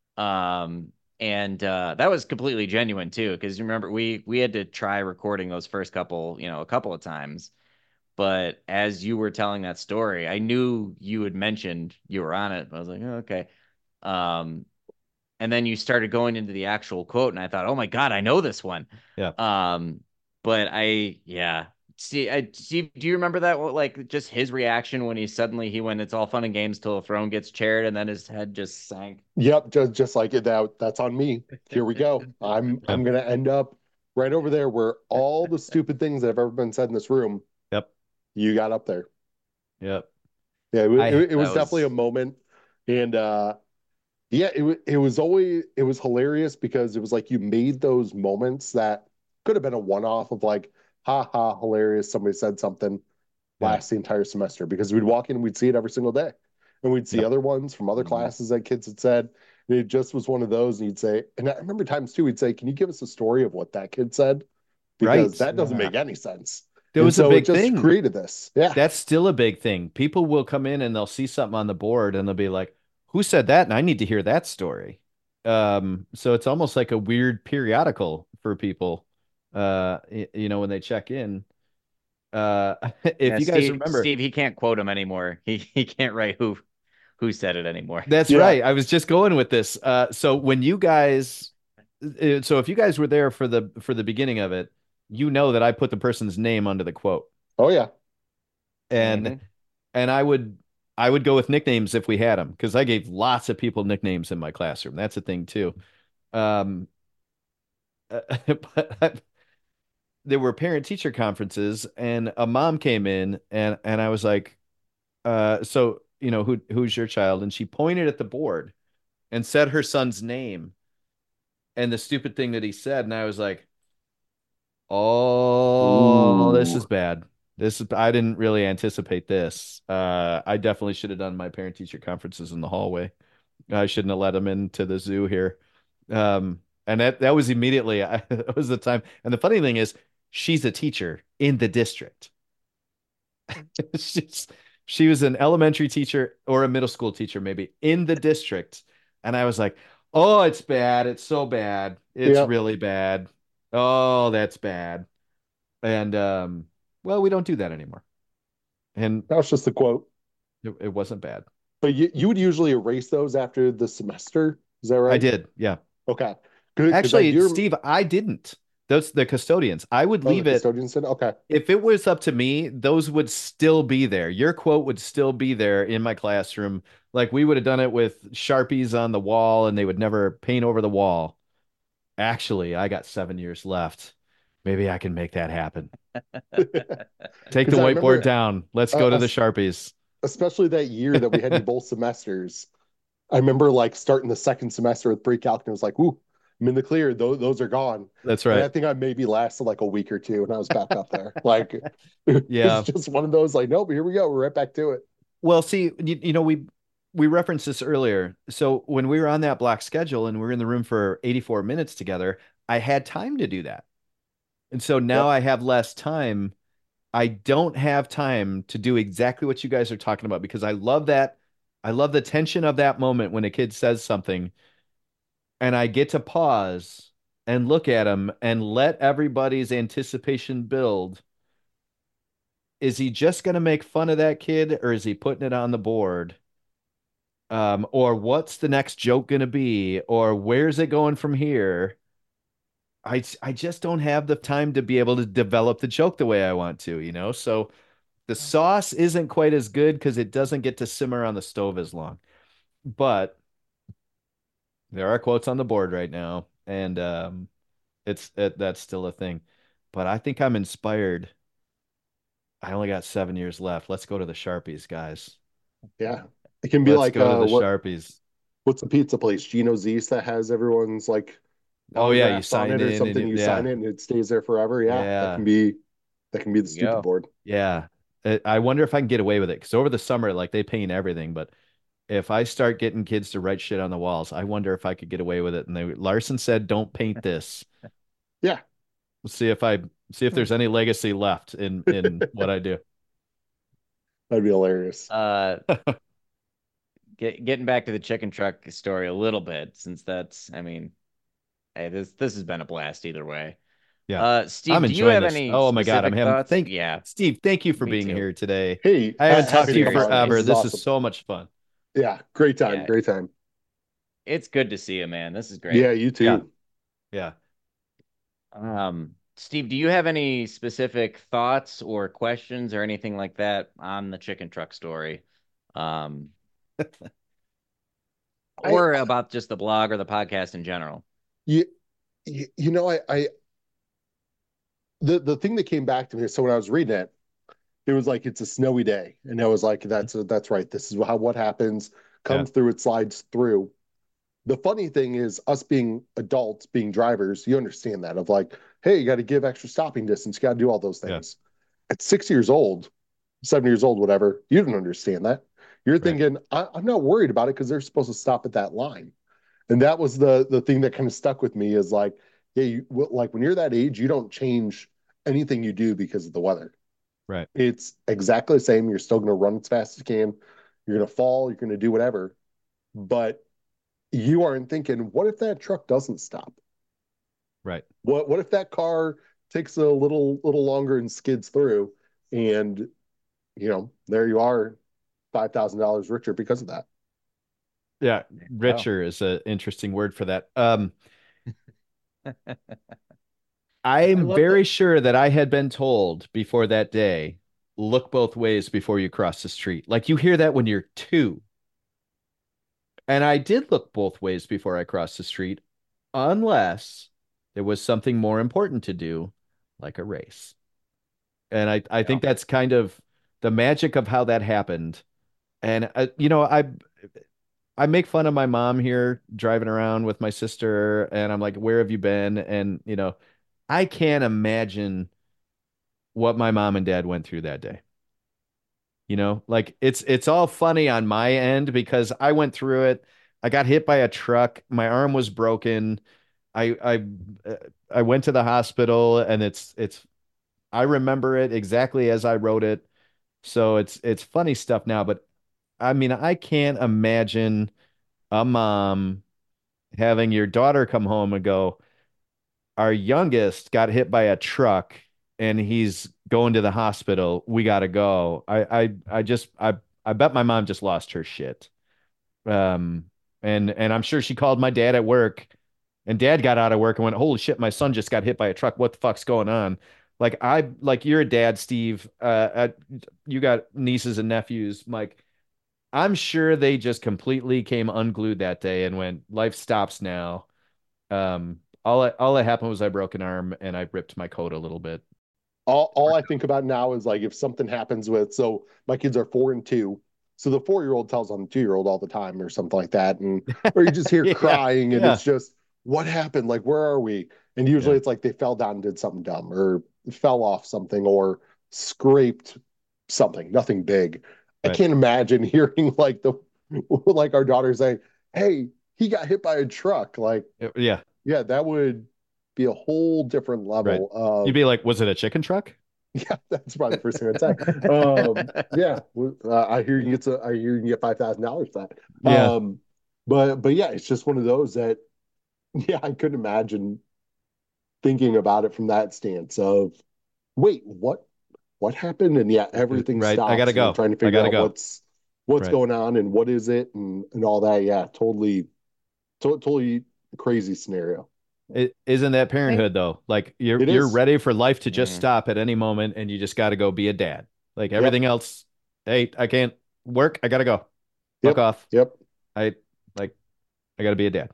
And that was completely genuine too, because you remember we had to try recording those first couple, you know, a couple of times. But as you were telling that story, I knew you had mentioned you were on it. I was like, oh, okay. Um, and then you started going into the actual quote, and I thought, oh my God, I know this one. Yeah. But yeah. See, do you remember that? Like just his reaction when he went, it's all fun and games till a throne gets chaired, and then his head just sank. Yep. Just like it. That's on me. Here we go. I'm Yep. I'm gonna end up right over there where all the stupid things that have ever been said in this room, Yep. you got up there. Yep. Yeah, it was That definitely a was moment. And yeah, it was hilarious because it was like you made those moments that could have been a one-off of like, ha ha, hilarious. Somebody said something Yeah. last the entire semester because we'd walk in and we'd see it every single day. And we'd see Yep. other ones from other Mhm. classes that kids had said. And it just was one of those. And you'd say, and I remember times too, we'd say, can you give us a story of what that kid said? Because Right. that doesn't Yeah. make any sense. That And was a so it big just thing. created this. Yeah. That's still a big thing. People will come in and they'll see something on the board and they'll be like, "Who said that?" And I need to hear that story. So it's almost like a weird periodical for people. You know, when they check in. If Yeah, you guys Steve, remember, he can't quote him anymore. He can't write who said it anymore. that's Yeah. right. I was just going with this. So when you guys, so if you guys were there for the beginning of it, you know that I put the person's name under the quote, Oh, yeah. and Mhm. and I would go with nicknames if we had them because I gave lots of people nicknames in my classroom. That's a thing too. Um, but there were parent teacher conferences, and a mom came in, and I was like, so you know who's your child? And she pointed at the board and said her son's name and the stupid thing that he said, and I was like, oh, this is Ooh. bad. This is I didn't really anticipate this. I definitely should have done my parent teacher conferences in the hallway. I shouldn't have let him into the zoo here. And that was immediately that was the time. And the funny thing is, she's a teacher in the district. She's, she was an elementary teacher or a middle school teacher, maybe in the district. And I was like, oh, it's bad. It's so bad. It's Yeah. really bad. Oh, that's bad. And well, we don't do that anymore. And That was just the quote. it wasn't bad. But you would usually erase those after the semester. Is that I right? did. Yeah. Okay. Because I Actually, do. Steve, I didn't. Those the custodians. I would Oh, the leave it. custodians did? Okay. If it was up to me, those would still be there. Your quote would still be there in my classroom. Like we would have done it with Sharpies on the wall and they would never paint over the wall. Actually, I got 7 years left. Maybe I can make that happen. Take the Because I whiteboard remember, down. Let's uh, go to the es- Sharpies. especially that year that we had you both semesters. I remember like starting the second semester with pre-calc and it was like, ooh, I'm in the clear. Those are gone. That's And I right. think I maybe lasted like a week or two and I was back up there. Like it was Yeah. just one of those like, nope, here we go. We're right back to it. Well, see, we referenced this earlier. So when we were on that block schedule and we were in the room for 84 minutes together, I had time to do that. And so now Yep. I have less time. I don't have time to do exactly what you guys are talking about because I love that. I love the tension of that moment when a kid says something and I get to pause and look at him and let everybody's anticipation build. Is he just going to make fun of that kid or is he putting it on the board? Or what's the next joke going to be? Or where's it going from here? I just don't have the time to be able to develop the joke the way I want to, So the sauce isn't quite as good because it doesn't get to simmer on the stove as long. But there are quotes on the board right now, and that's still a thing. But I think I'm inspired. I only got 7 years left. Let's go to the Sharpies, guys. Yeah. It can be Let's like go to the Sharpies. what's the pizza place? Gino's East that has everyone's like Oh yeah, you autographs on sign it or in and something. You sign yeah, it and it stays there forever. Yeah, yeah, that can be the There you stupid go. board. yeah. I wonder if I can get away with it because over the summer, like they paint everything, but if I start getting kids to write shit on the walls, I wonder if I could get away with it. And Larson said, "Don't paint this." Yeah, Let's see if there's any legacy left in what I do. that'd be hilarious. Uh, getting back to the chicken truck story a little bit, since I mean, hey, this has been a blast either way. Yeah. I'm Steve, do you enjoying have this. any Oh my God. I'm specific having thoughts? Yeah, Steve, thank you for me being too. here today. Hey, I haven't talked happy to to you come on. Seriously. forever. This is This is awesome. so much fun. Yeah, great time. Yeah, Great time. it's good to see you, man. This is Yeah, great. you Yeah. too. Yeah. Steve, do you have any specific thoughts or questions or anything like that on the chicken truck story? Um, I or about just the blog or the podcast in general? you, I the thing that came back to me. So when I was reading it was like it's a snowy day, and I was like, that's right. This is how what happens. Yeah. Comes through, it slides through. The funny thing is, us being adults, being drivers, you understand that of like, hey, you got to give extra stopping distance, you got to do all those Yeah. things. At 6 years old, 7 years old, whatever, you don't understand that. You're Right. thinking, I'm not worried about it because they're supposed to stop at that line. And that was the thing that kind of stuck with me is like, yeah, like when you're that age, you don't change anything you do because of the weather. Right. It's exactly the same. You're still going to run as fast as you can. You're going to fall. You're going to do whatever. But you aren't thinking, what if that truck doesn't stop? Right. What if that car takes a little longer and skids through, and there you are, $5,000 richer because of that. Yeah. Oh, Richer is an interesting word for that. I'm love that. very sure that I had been told before that day, look both ways before you cross the street. Like you hear that when you're two. And I did look both ways before I crossed the street, unless there was something more important to do, like a race. And I Yeah. think that's kind of the magic of how that happened. And I make fun of my mom here driving around with my sister, and I'm like, "Where have you been?" And I can't imagine what my mom and dad went through that day. Like it's all funny on my end because I went through it. I got hit by a truck. My arm was broken. I I went to the hospital and it's I remember it exactly as I wrote it. So it's funny stuff now, but I mean, I can't imagine a mom having your daughter come home and go, our youngest got hit by a truck and he's going to the hospital. We got to go. I bet my mom just lost her shit. Um, and I'm sure she called my dad at work And dad got out of work and went, holy shit, my son just got hit by a truck. What the fuck's going on? Like you're a dad, Steve. You got nieces and nephews, Mike. I'm sure they just completely came unglued that day and went, life stops now. All that happened was I broke an arm and I ripped my coat a little bit. All I think about now is like if something happens with, so my kids are 4 and 2. So the 4-year-old tells on the 2-year-old all the time or something like that. And or you just hear Yeah, crying and yeah, it's just, what happened? Like, where are we? And yeah. usually it's like they fell down and did something dumb or fell off something or scraped something, nothing big. I Right. can't imagine hearing like the like our daughter saying, hey, he got hit by a truck. Like, Yeah, yeah, that would be a whole different right. level You'd of be like, was it a chicken truck? yeah, that's probably the first thing I'd say. Yeah, I hear you can get I hear you can get $5,000 for that. Yeah. But yeah, it's just one of those that yeah, I couldn't imagine thinking about it from that stance of wait, what happened? And yeah, everything Right. I gotta stops and you're go. trying to I figure gotta out go. what's Right. going on and what is it and all that. Yeah, totally crazy scenario. Isn't that I think parenthood though? Like It you're is. ready for life to just mhm. stop at any moment and you just gotta go be a dad. Like Yep. everything else, hey, I can't work. I gotta go. Fuck Yep. off. Yep. I like I gotta be a dad.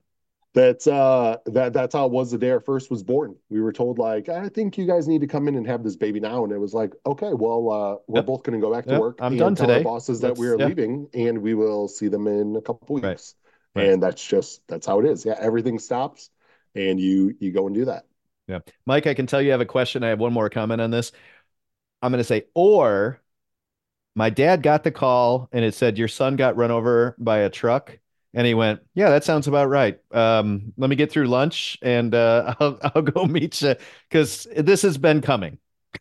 That's how it was the day our first was born. We were told like, I think you guys need to come in and have this baby now. And it was like, okay, well, we're Yep. both gonna go back to Yep. work I'm and done tell our today. bosses that we Let's are yeah. leaving and we will see them in a couple Right. weeks. Right. And that's how it is. Yeah, everything stops and you go and do that. Yeah. Mike, I can tell you have a question. I have one more comment on this. I'm gonna say, or my dad got the call and it said your son got run over by a truck. And he went, yeah, that sounds about right. Let me get through lunch and I'll go meet you because this has been coming.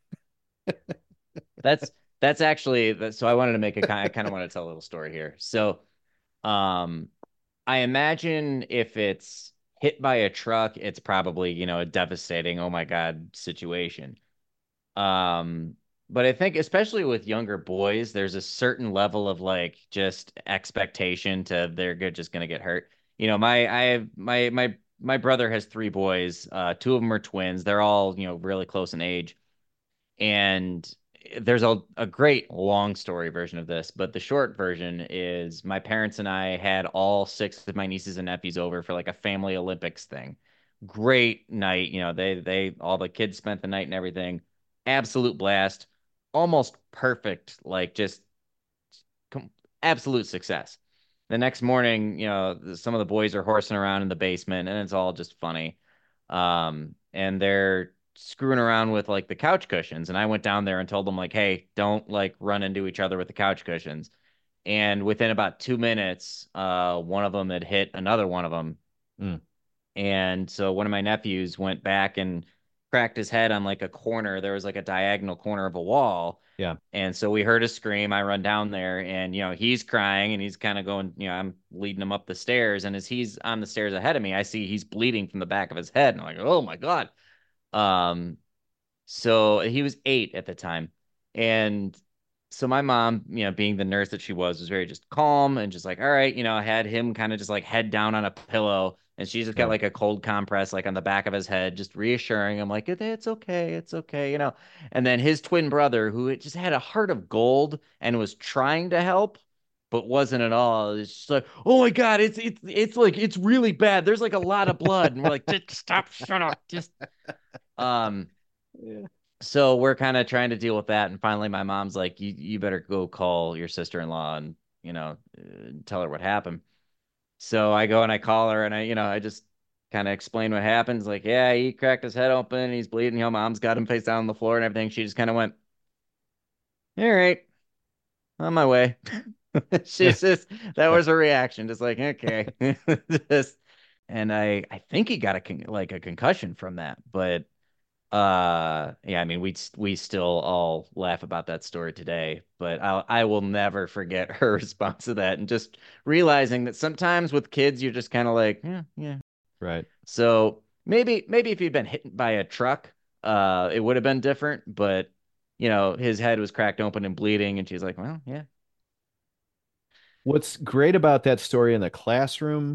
That's actually so I wanted to make a kind I kind of want to tell a little story here. So, um, I imagine if it's hit by a truck, it's probably, a devastating, oh my God, situation. Um, but I think especially with younger boys, there's a certain level of like just expectation to just gonna get hurt. I have my brother has three boys. Two of them are twins. They're all, really close in age. And there's a great long story version of this, but the short version is my parents and I had all six of my nieces and nephews over for like a family Olympics thing. Great night. They all the kids spent the night and everything. Absolute blast. Almost perfect, like just com absolute success. The next morning, some of the boys are horsing around in the basement and it's all just funny. And they're screwing around with like the couch cushions. And I went down there and told them like, hey, don't like run into each other with the couch cushions. And within about 2 minutes, one of them had hit another one of them. Mm, And so one of my nephews went back and cracked his head on like a corner. There was like a diagonal corner of a wall. yeah. And so we heard a scream. I run down there and, he's crying and he's kind of going, I'm leading him up the stairs. And as he's on the stairs ahead of me, I see he's bleeding from the back of his head. And I'm like, oh my God. Um, so he was 8 at the time. And so my mom, being the nurse that she was very just calm and just like, all right, I had him kind of just like head down on a pillow and she just got Yeah. like a cold compress like on the back of his head, just reassuring him like, it's okay, it's okay. And then his twin brother, who had just had a heart of gold and was trying to help, but wasn't at all. It's just like, oh my God, it's like it's really bad. There's like a lot of blood. And we're like, just stop, shut up. Just um Yeah. so we're kind of trying to deal with that, and finally, my mom's like, "You better go call your sister-in-law and tell her what happened." So I go and I call her, and I just kind of explain what happens. Like, yeah, he cracked his head open, he's bleeding. Mom's got him face down on the floor and everything. She just kind of went, "All right, on my way." Yeah. She's just that was her reaction, just like, okay, just, and I think he got like a concussion from that, but. Yeah, I mean, we still all laugh about that story today, but I will never forget her response to that and just realizing that sometimes with kids you're just kind of like, yeah, yeah. Right. So maybe if he'd been hit by a truck, it would have been different, but his head was cracked open and bleeding, and she's like, well, yeah. What's great about that story in the classroom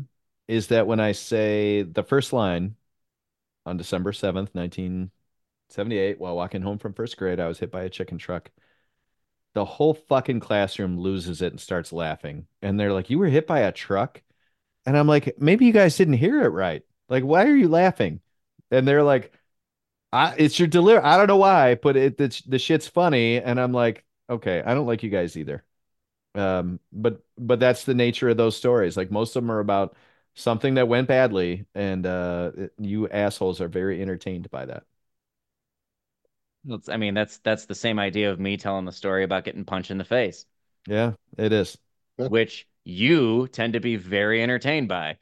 is that when I say the first line on December 7th, 1978, while walking home from first grade, I was hit by a chicken truck. The whole fucking classroom loses it and starts laughing. And they're like, "You were hit by a truck?" And I'm like, "Maybe you guys didn't hear it right. Like, why are you laughing?" And they're like, it's your delivery. I don't know why, but the shit's funny." And I'm like, "Okay, I don't like you guys either." But that's the nature of those stories. Like most of them are about something that went badly, and you assholes are very entertained by that. I mean, that's the same idea of me telling the story about getting punched in the face, Yeah, it is. which you tend to be very entertained by.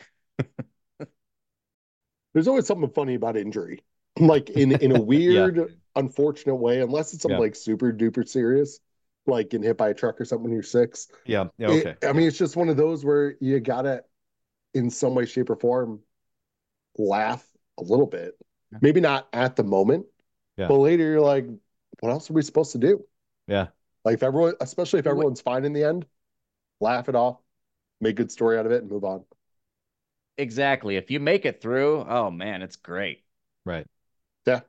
There's always something funny about injury, like in a Yeah, weird, unfortunate way, unless it's something yeah, like super duper serious, like getting hit by a truck or something when you're six. yeah, yeah. Okay. I mean, it's just one of those where you gotta, in some way, shape, or form, laugh a little bit. Maybe not at the moment, Yeah, but later you're like, what else are we supposed to do? yeah. Like if everyone, especially if Wh- everyone's fine in the end, laugh it off, make a good story out of it, and move on. Exactly. If you make it through, oh man, it's great. Right. Yeah,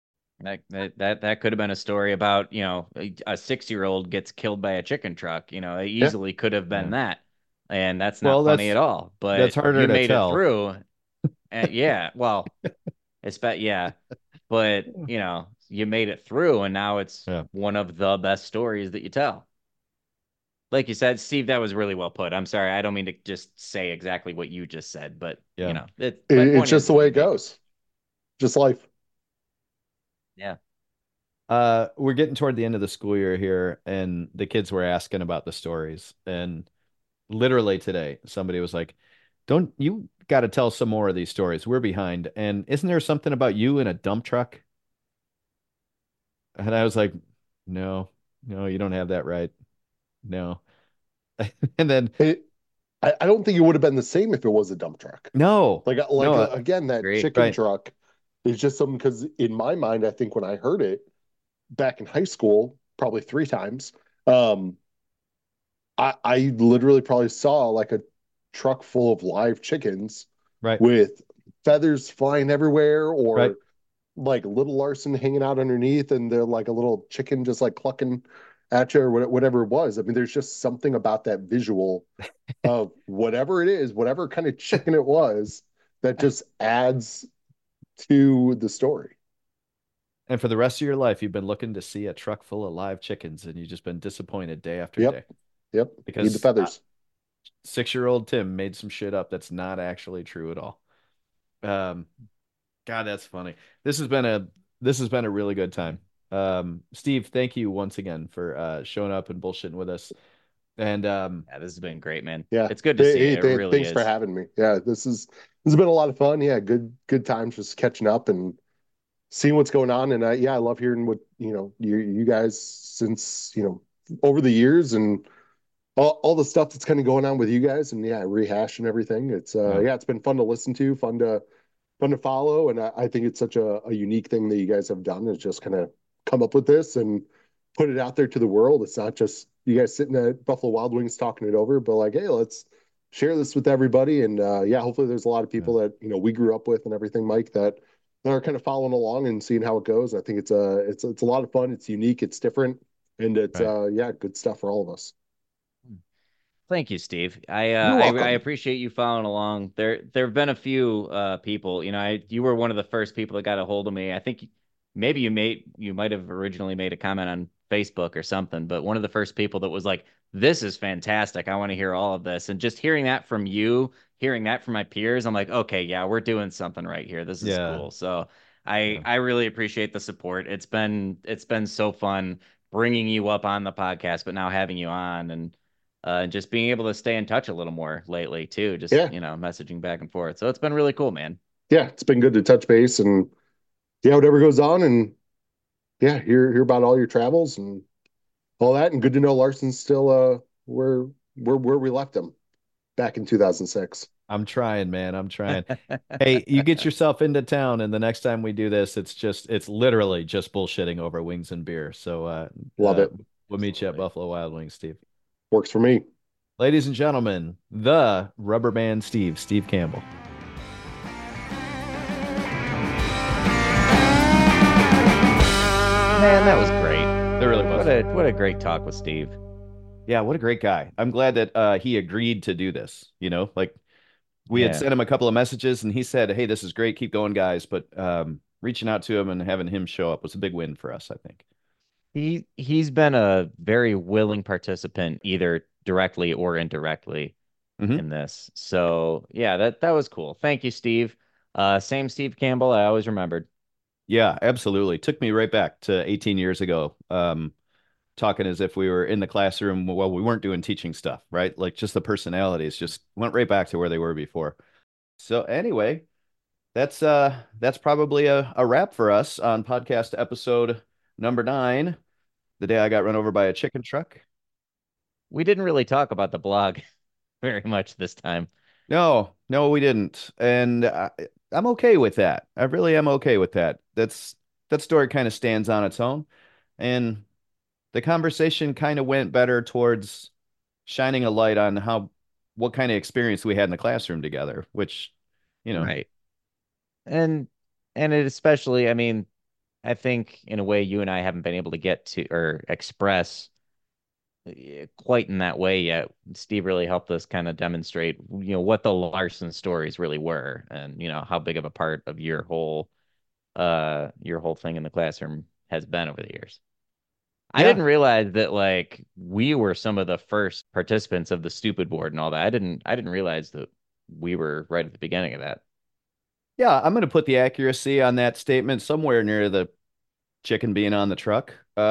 That could have been a story about, a 6-year-old gets killed by a chicken truck. It yeah. easily could have been Yeah. that. And that's Well, not funny at all. that's But harder you to made it tell. through. And yeah, well, yeah. But, you made it through and now it's Yeah, one of the best stories that you tell. Like you said, Steve, that was really well put. I'm sorry. I don't mean to just say exactly what you just said, but yeah. my It's point just is the way you it made it. goes. Just life. Yeah. We're getting toward the end of the school year here, and the kids were asking about the stories. And literally today, somebody was like, "Don't you got to tell some more of these stories? We're behind." And isn't there something about you in a dump truck? And I was like, "No, no, you don't have that right. No." And then, It, I don't think it would have been the same if it was a dump truck. no, Like no, again, that Agree. chicken right, truck is just something because in my mind, I think when I heard it back in high school, probably three times, um, I literally probably saw like a truck full of live chickens right, with feathers flying everywhere, right. or like little Larson hanging out underneath, and they're like a little chicken just like clucking at you, or whatever it was. I mean, there's just something about that visual of whatever it is, whatever kind of chicken it was, that just adds to the story. And for the rest of your life, you've been looking to see a truck full of live chickens, and you've just been disappointed day after Yep, day yep. Need the because feathers. 6-year-old Tim made some shit up that's not actually true at all. Um, God, that's funny. This has been a this has been a really good time. Steve, thank you once again for showing up and bullshitting with us. And Yeah, this has been great, man. Yeah. It's good to see you. It really Thanks for is. having me. Yeah, this has been a lot of fun. Yeah, good times just catching up and seeing what's going on. And yeah, I love hearing what you guys since over the years, and all the stuff that's kind of going on with you guys, and yeah, rehashing everything. It's yeah, yeah, it's been fun to listen to, fun to follow, and I think it's such a unique thing that you guys have done, is just kind of come up with this and put it out there to the world. It's not just you guys sitting at Buffalo Wild Wings talking it over, but like, hey, let's share this with everybody. And yeah, hopefully there's a lot of yeah, people that we grew up with and everything, Mike, that are kind of following along and seeing how it goes. I think it's a lot of fun. It's unique. It's different, and it's right. yeah, good stuff for all of us. Thank you, Steve. I You're I welcome. appreciate you following along. There have been a few people. You were one of the first people that got a hold of me. I think maybe you might have originally made a comment on Facebook or something, but one of the first people that was like, "This is fantastic. I want to hear all of this." And just hearing that from you, hearing that from my peers, I'm like, "Okay, yeah, we're doing something right here. This is Yeah, cool." So I yeah, I really appreciate the support. It's been so fun bringing you up on the podcast, but now having you on and just being able to stay in touch a little more lately too, just Yeah, messaging back and forth. So it's been really cool, man. yeah, it's been good to touch base and yeah, whatever goes on, and yeah, hear about all your travels and all that, and good to know Larson's still where we left him back in 2006. I'm trying, man. I'm trying. Hey, you get yourself into town, and the next time we do this, it's literally just bullshitting over wings and beer. So Love it. we'll meet you at Absolutely. Buffalo Wild Wings, Steve. Works for me. Ladies and gentlemen, the Rubber Band Steve Campbell. Man, that was great. That really was. What a great talk with Steve. Yeah, what a great guy. I'm glad that he agreed to do this. Like we had Yeah. sent him a couple of messages and he said, "Hey, this is great. Keep going, guys." But reaching out to him and having him show up was a big win for us, I think. He's been a very willing participant, either directly or indirectly Mhm. in this. So yeah, that was cool. Thank you, Steve. Same Steve Campbell, I always remembered. Yeah, absolutely. Took me right back to 18 years ago. Talking as if we were in the classroom. Well, we weren't doing teaching stuff, right? Like just the personalities just went right back to where they were before. So anyway, that's probably a wrap for us on podcast episode number 9, the day I got run over by a chicken truck. We didn't really talk about the blog very much this time. No, we didn't. And I'm okay with that. I really am okay with that. That story kind of stands on its own. And the conversation kind of went better towards shining a light on what kind of experience we had in the classroom together, which, you know, Right. And it especially, I mean, I think in a way you and I haven't been able to get to or express quite in that way yet. Steve really helped us kind of demonstrate, what the Larson stories really were and, how big of a part of your whole thing in the classroom has been over the years. I yeah, didn't realize that like we were some of the first participants of the stupid board and all that. I didn't realize that we were right at the beginning of that. yeah, I'm going to put the accuracy on that statement somewhere near the chicken being on the truck.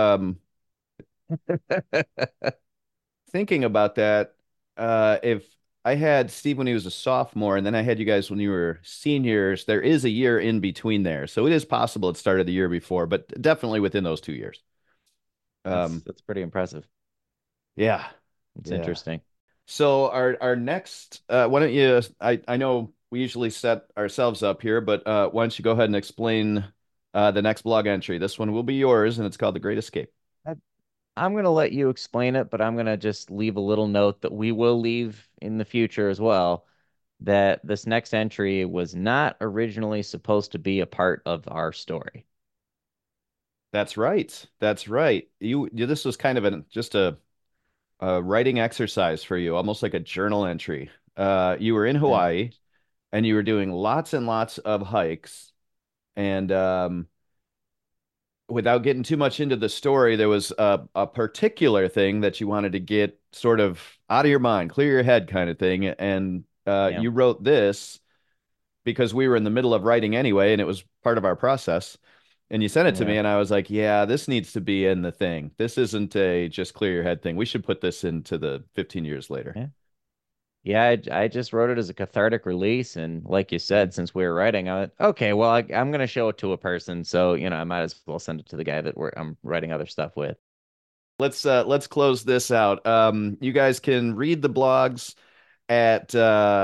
Thinking about that, if I had Steve when he was a sophomore and then I had you guys when you were seniors, there is a year in between there. So it is possible it started the year before, but definitely within those 2 years. That's Um, that's pretty impressive. yeah, It's yeah. interesting. So our next, why don't you? I know we usually set ourselves up here, but why don't you go ahead and explain the next blog entry? This one will be yours, and it's called The Great Escape. I, I'm going to let you explain it, but I'm going to just leave a little note that we will leave in the future as well, that this next entry was not originally supposed to be a part of our story. That's right. That's right. This was kind of just a writing exercise for you, almost like a journal entry. You were in Yeah. Hawaii, and you were doing lots and lots of hikes, and without getting too much into the story, there was a particular thing that you wanted to get sort of out of your mind, clear your head kind of thing. And Yeah. you wrote this because we were in the middle of writing anyway, and it was part of our process. And you sent it to Yeah. me, and I was like, yeah, this needs to be in the thing. This isn't a just clear your head thing. We should put this into the 15 years later. Yeah. Yeah, I just wrote it as a cathartic release, and like you said, since we were writing, I went, okay, well, I'm gonna show it to a person, so I might as well send it to the guy that I'm writing other stuff with. Let's close this out. You guys can read the blogs at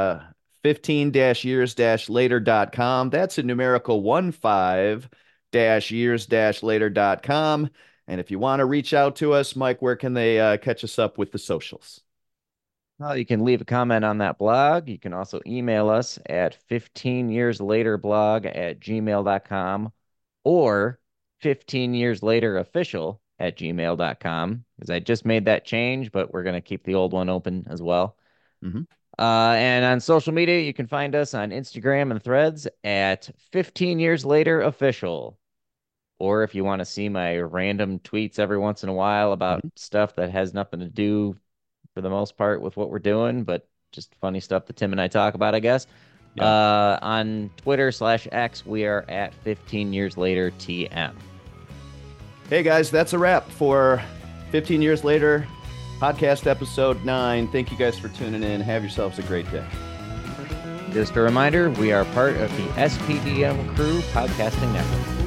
15-years-later.com. That's a numerical 15-years-later.com. And if you want to reach out to us, Mike, where can they catch us up with the socials? Well, you can leave a comment on that blog. You can also email us at 15yearslaterblog@gmail.com or 15yearslaterofficial@gmail.com because I just made that change, but we're going to keep the old one open as well. Mhm. And on social media, you can find us on Instagram and Threads at 15 Years Later Official. Or if you want to see my random tweets every once in a while about Mhm. stuff that has nothing to do for the most part with what we're doing, but just funny stuff that Tim and I talk about, I guess. Yeah. On Twitter/X, we are at 15 Years Later TM. Hey guys, that's a wrap for 15 Years Later, podcast episode 9. Thank you guys for tuning in. Have yourselves a great day. Just a reminder, we are part of the SPDM Crew Podcasting Network.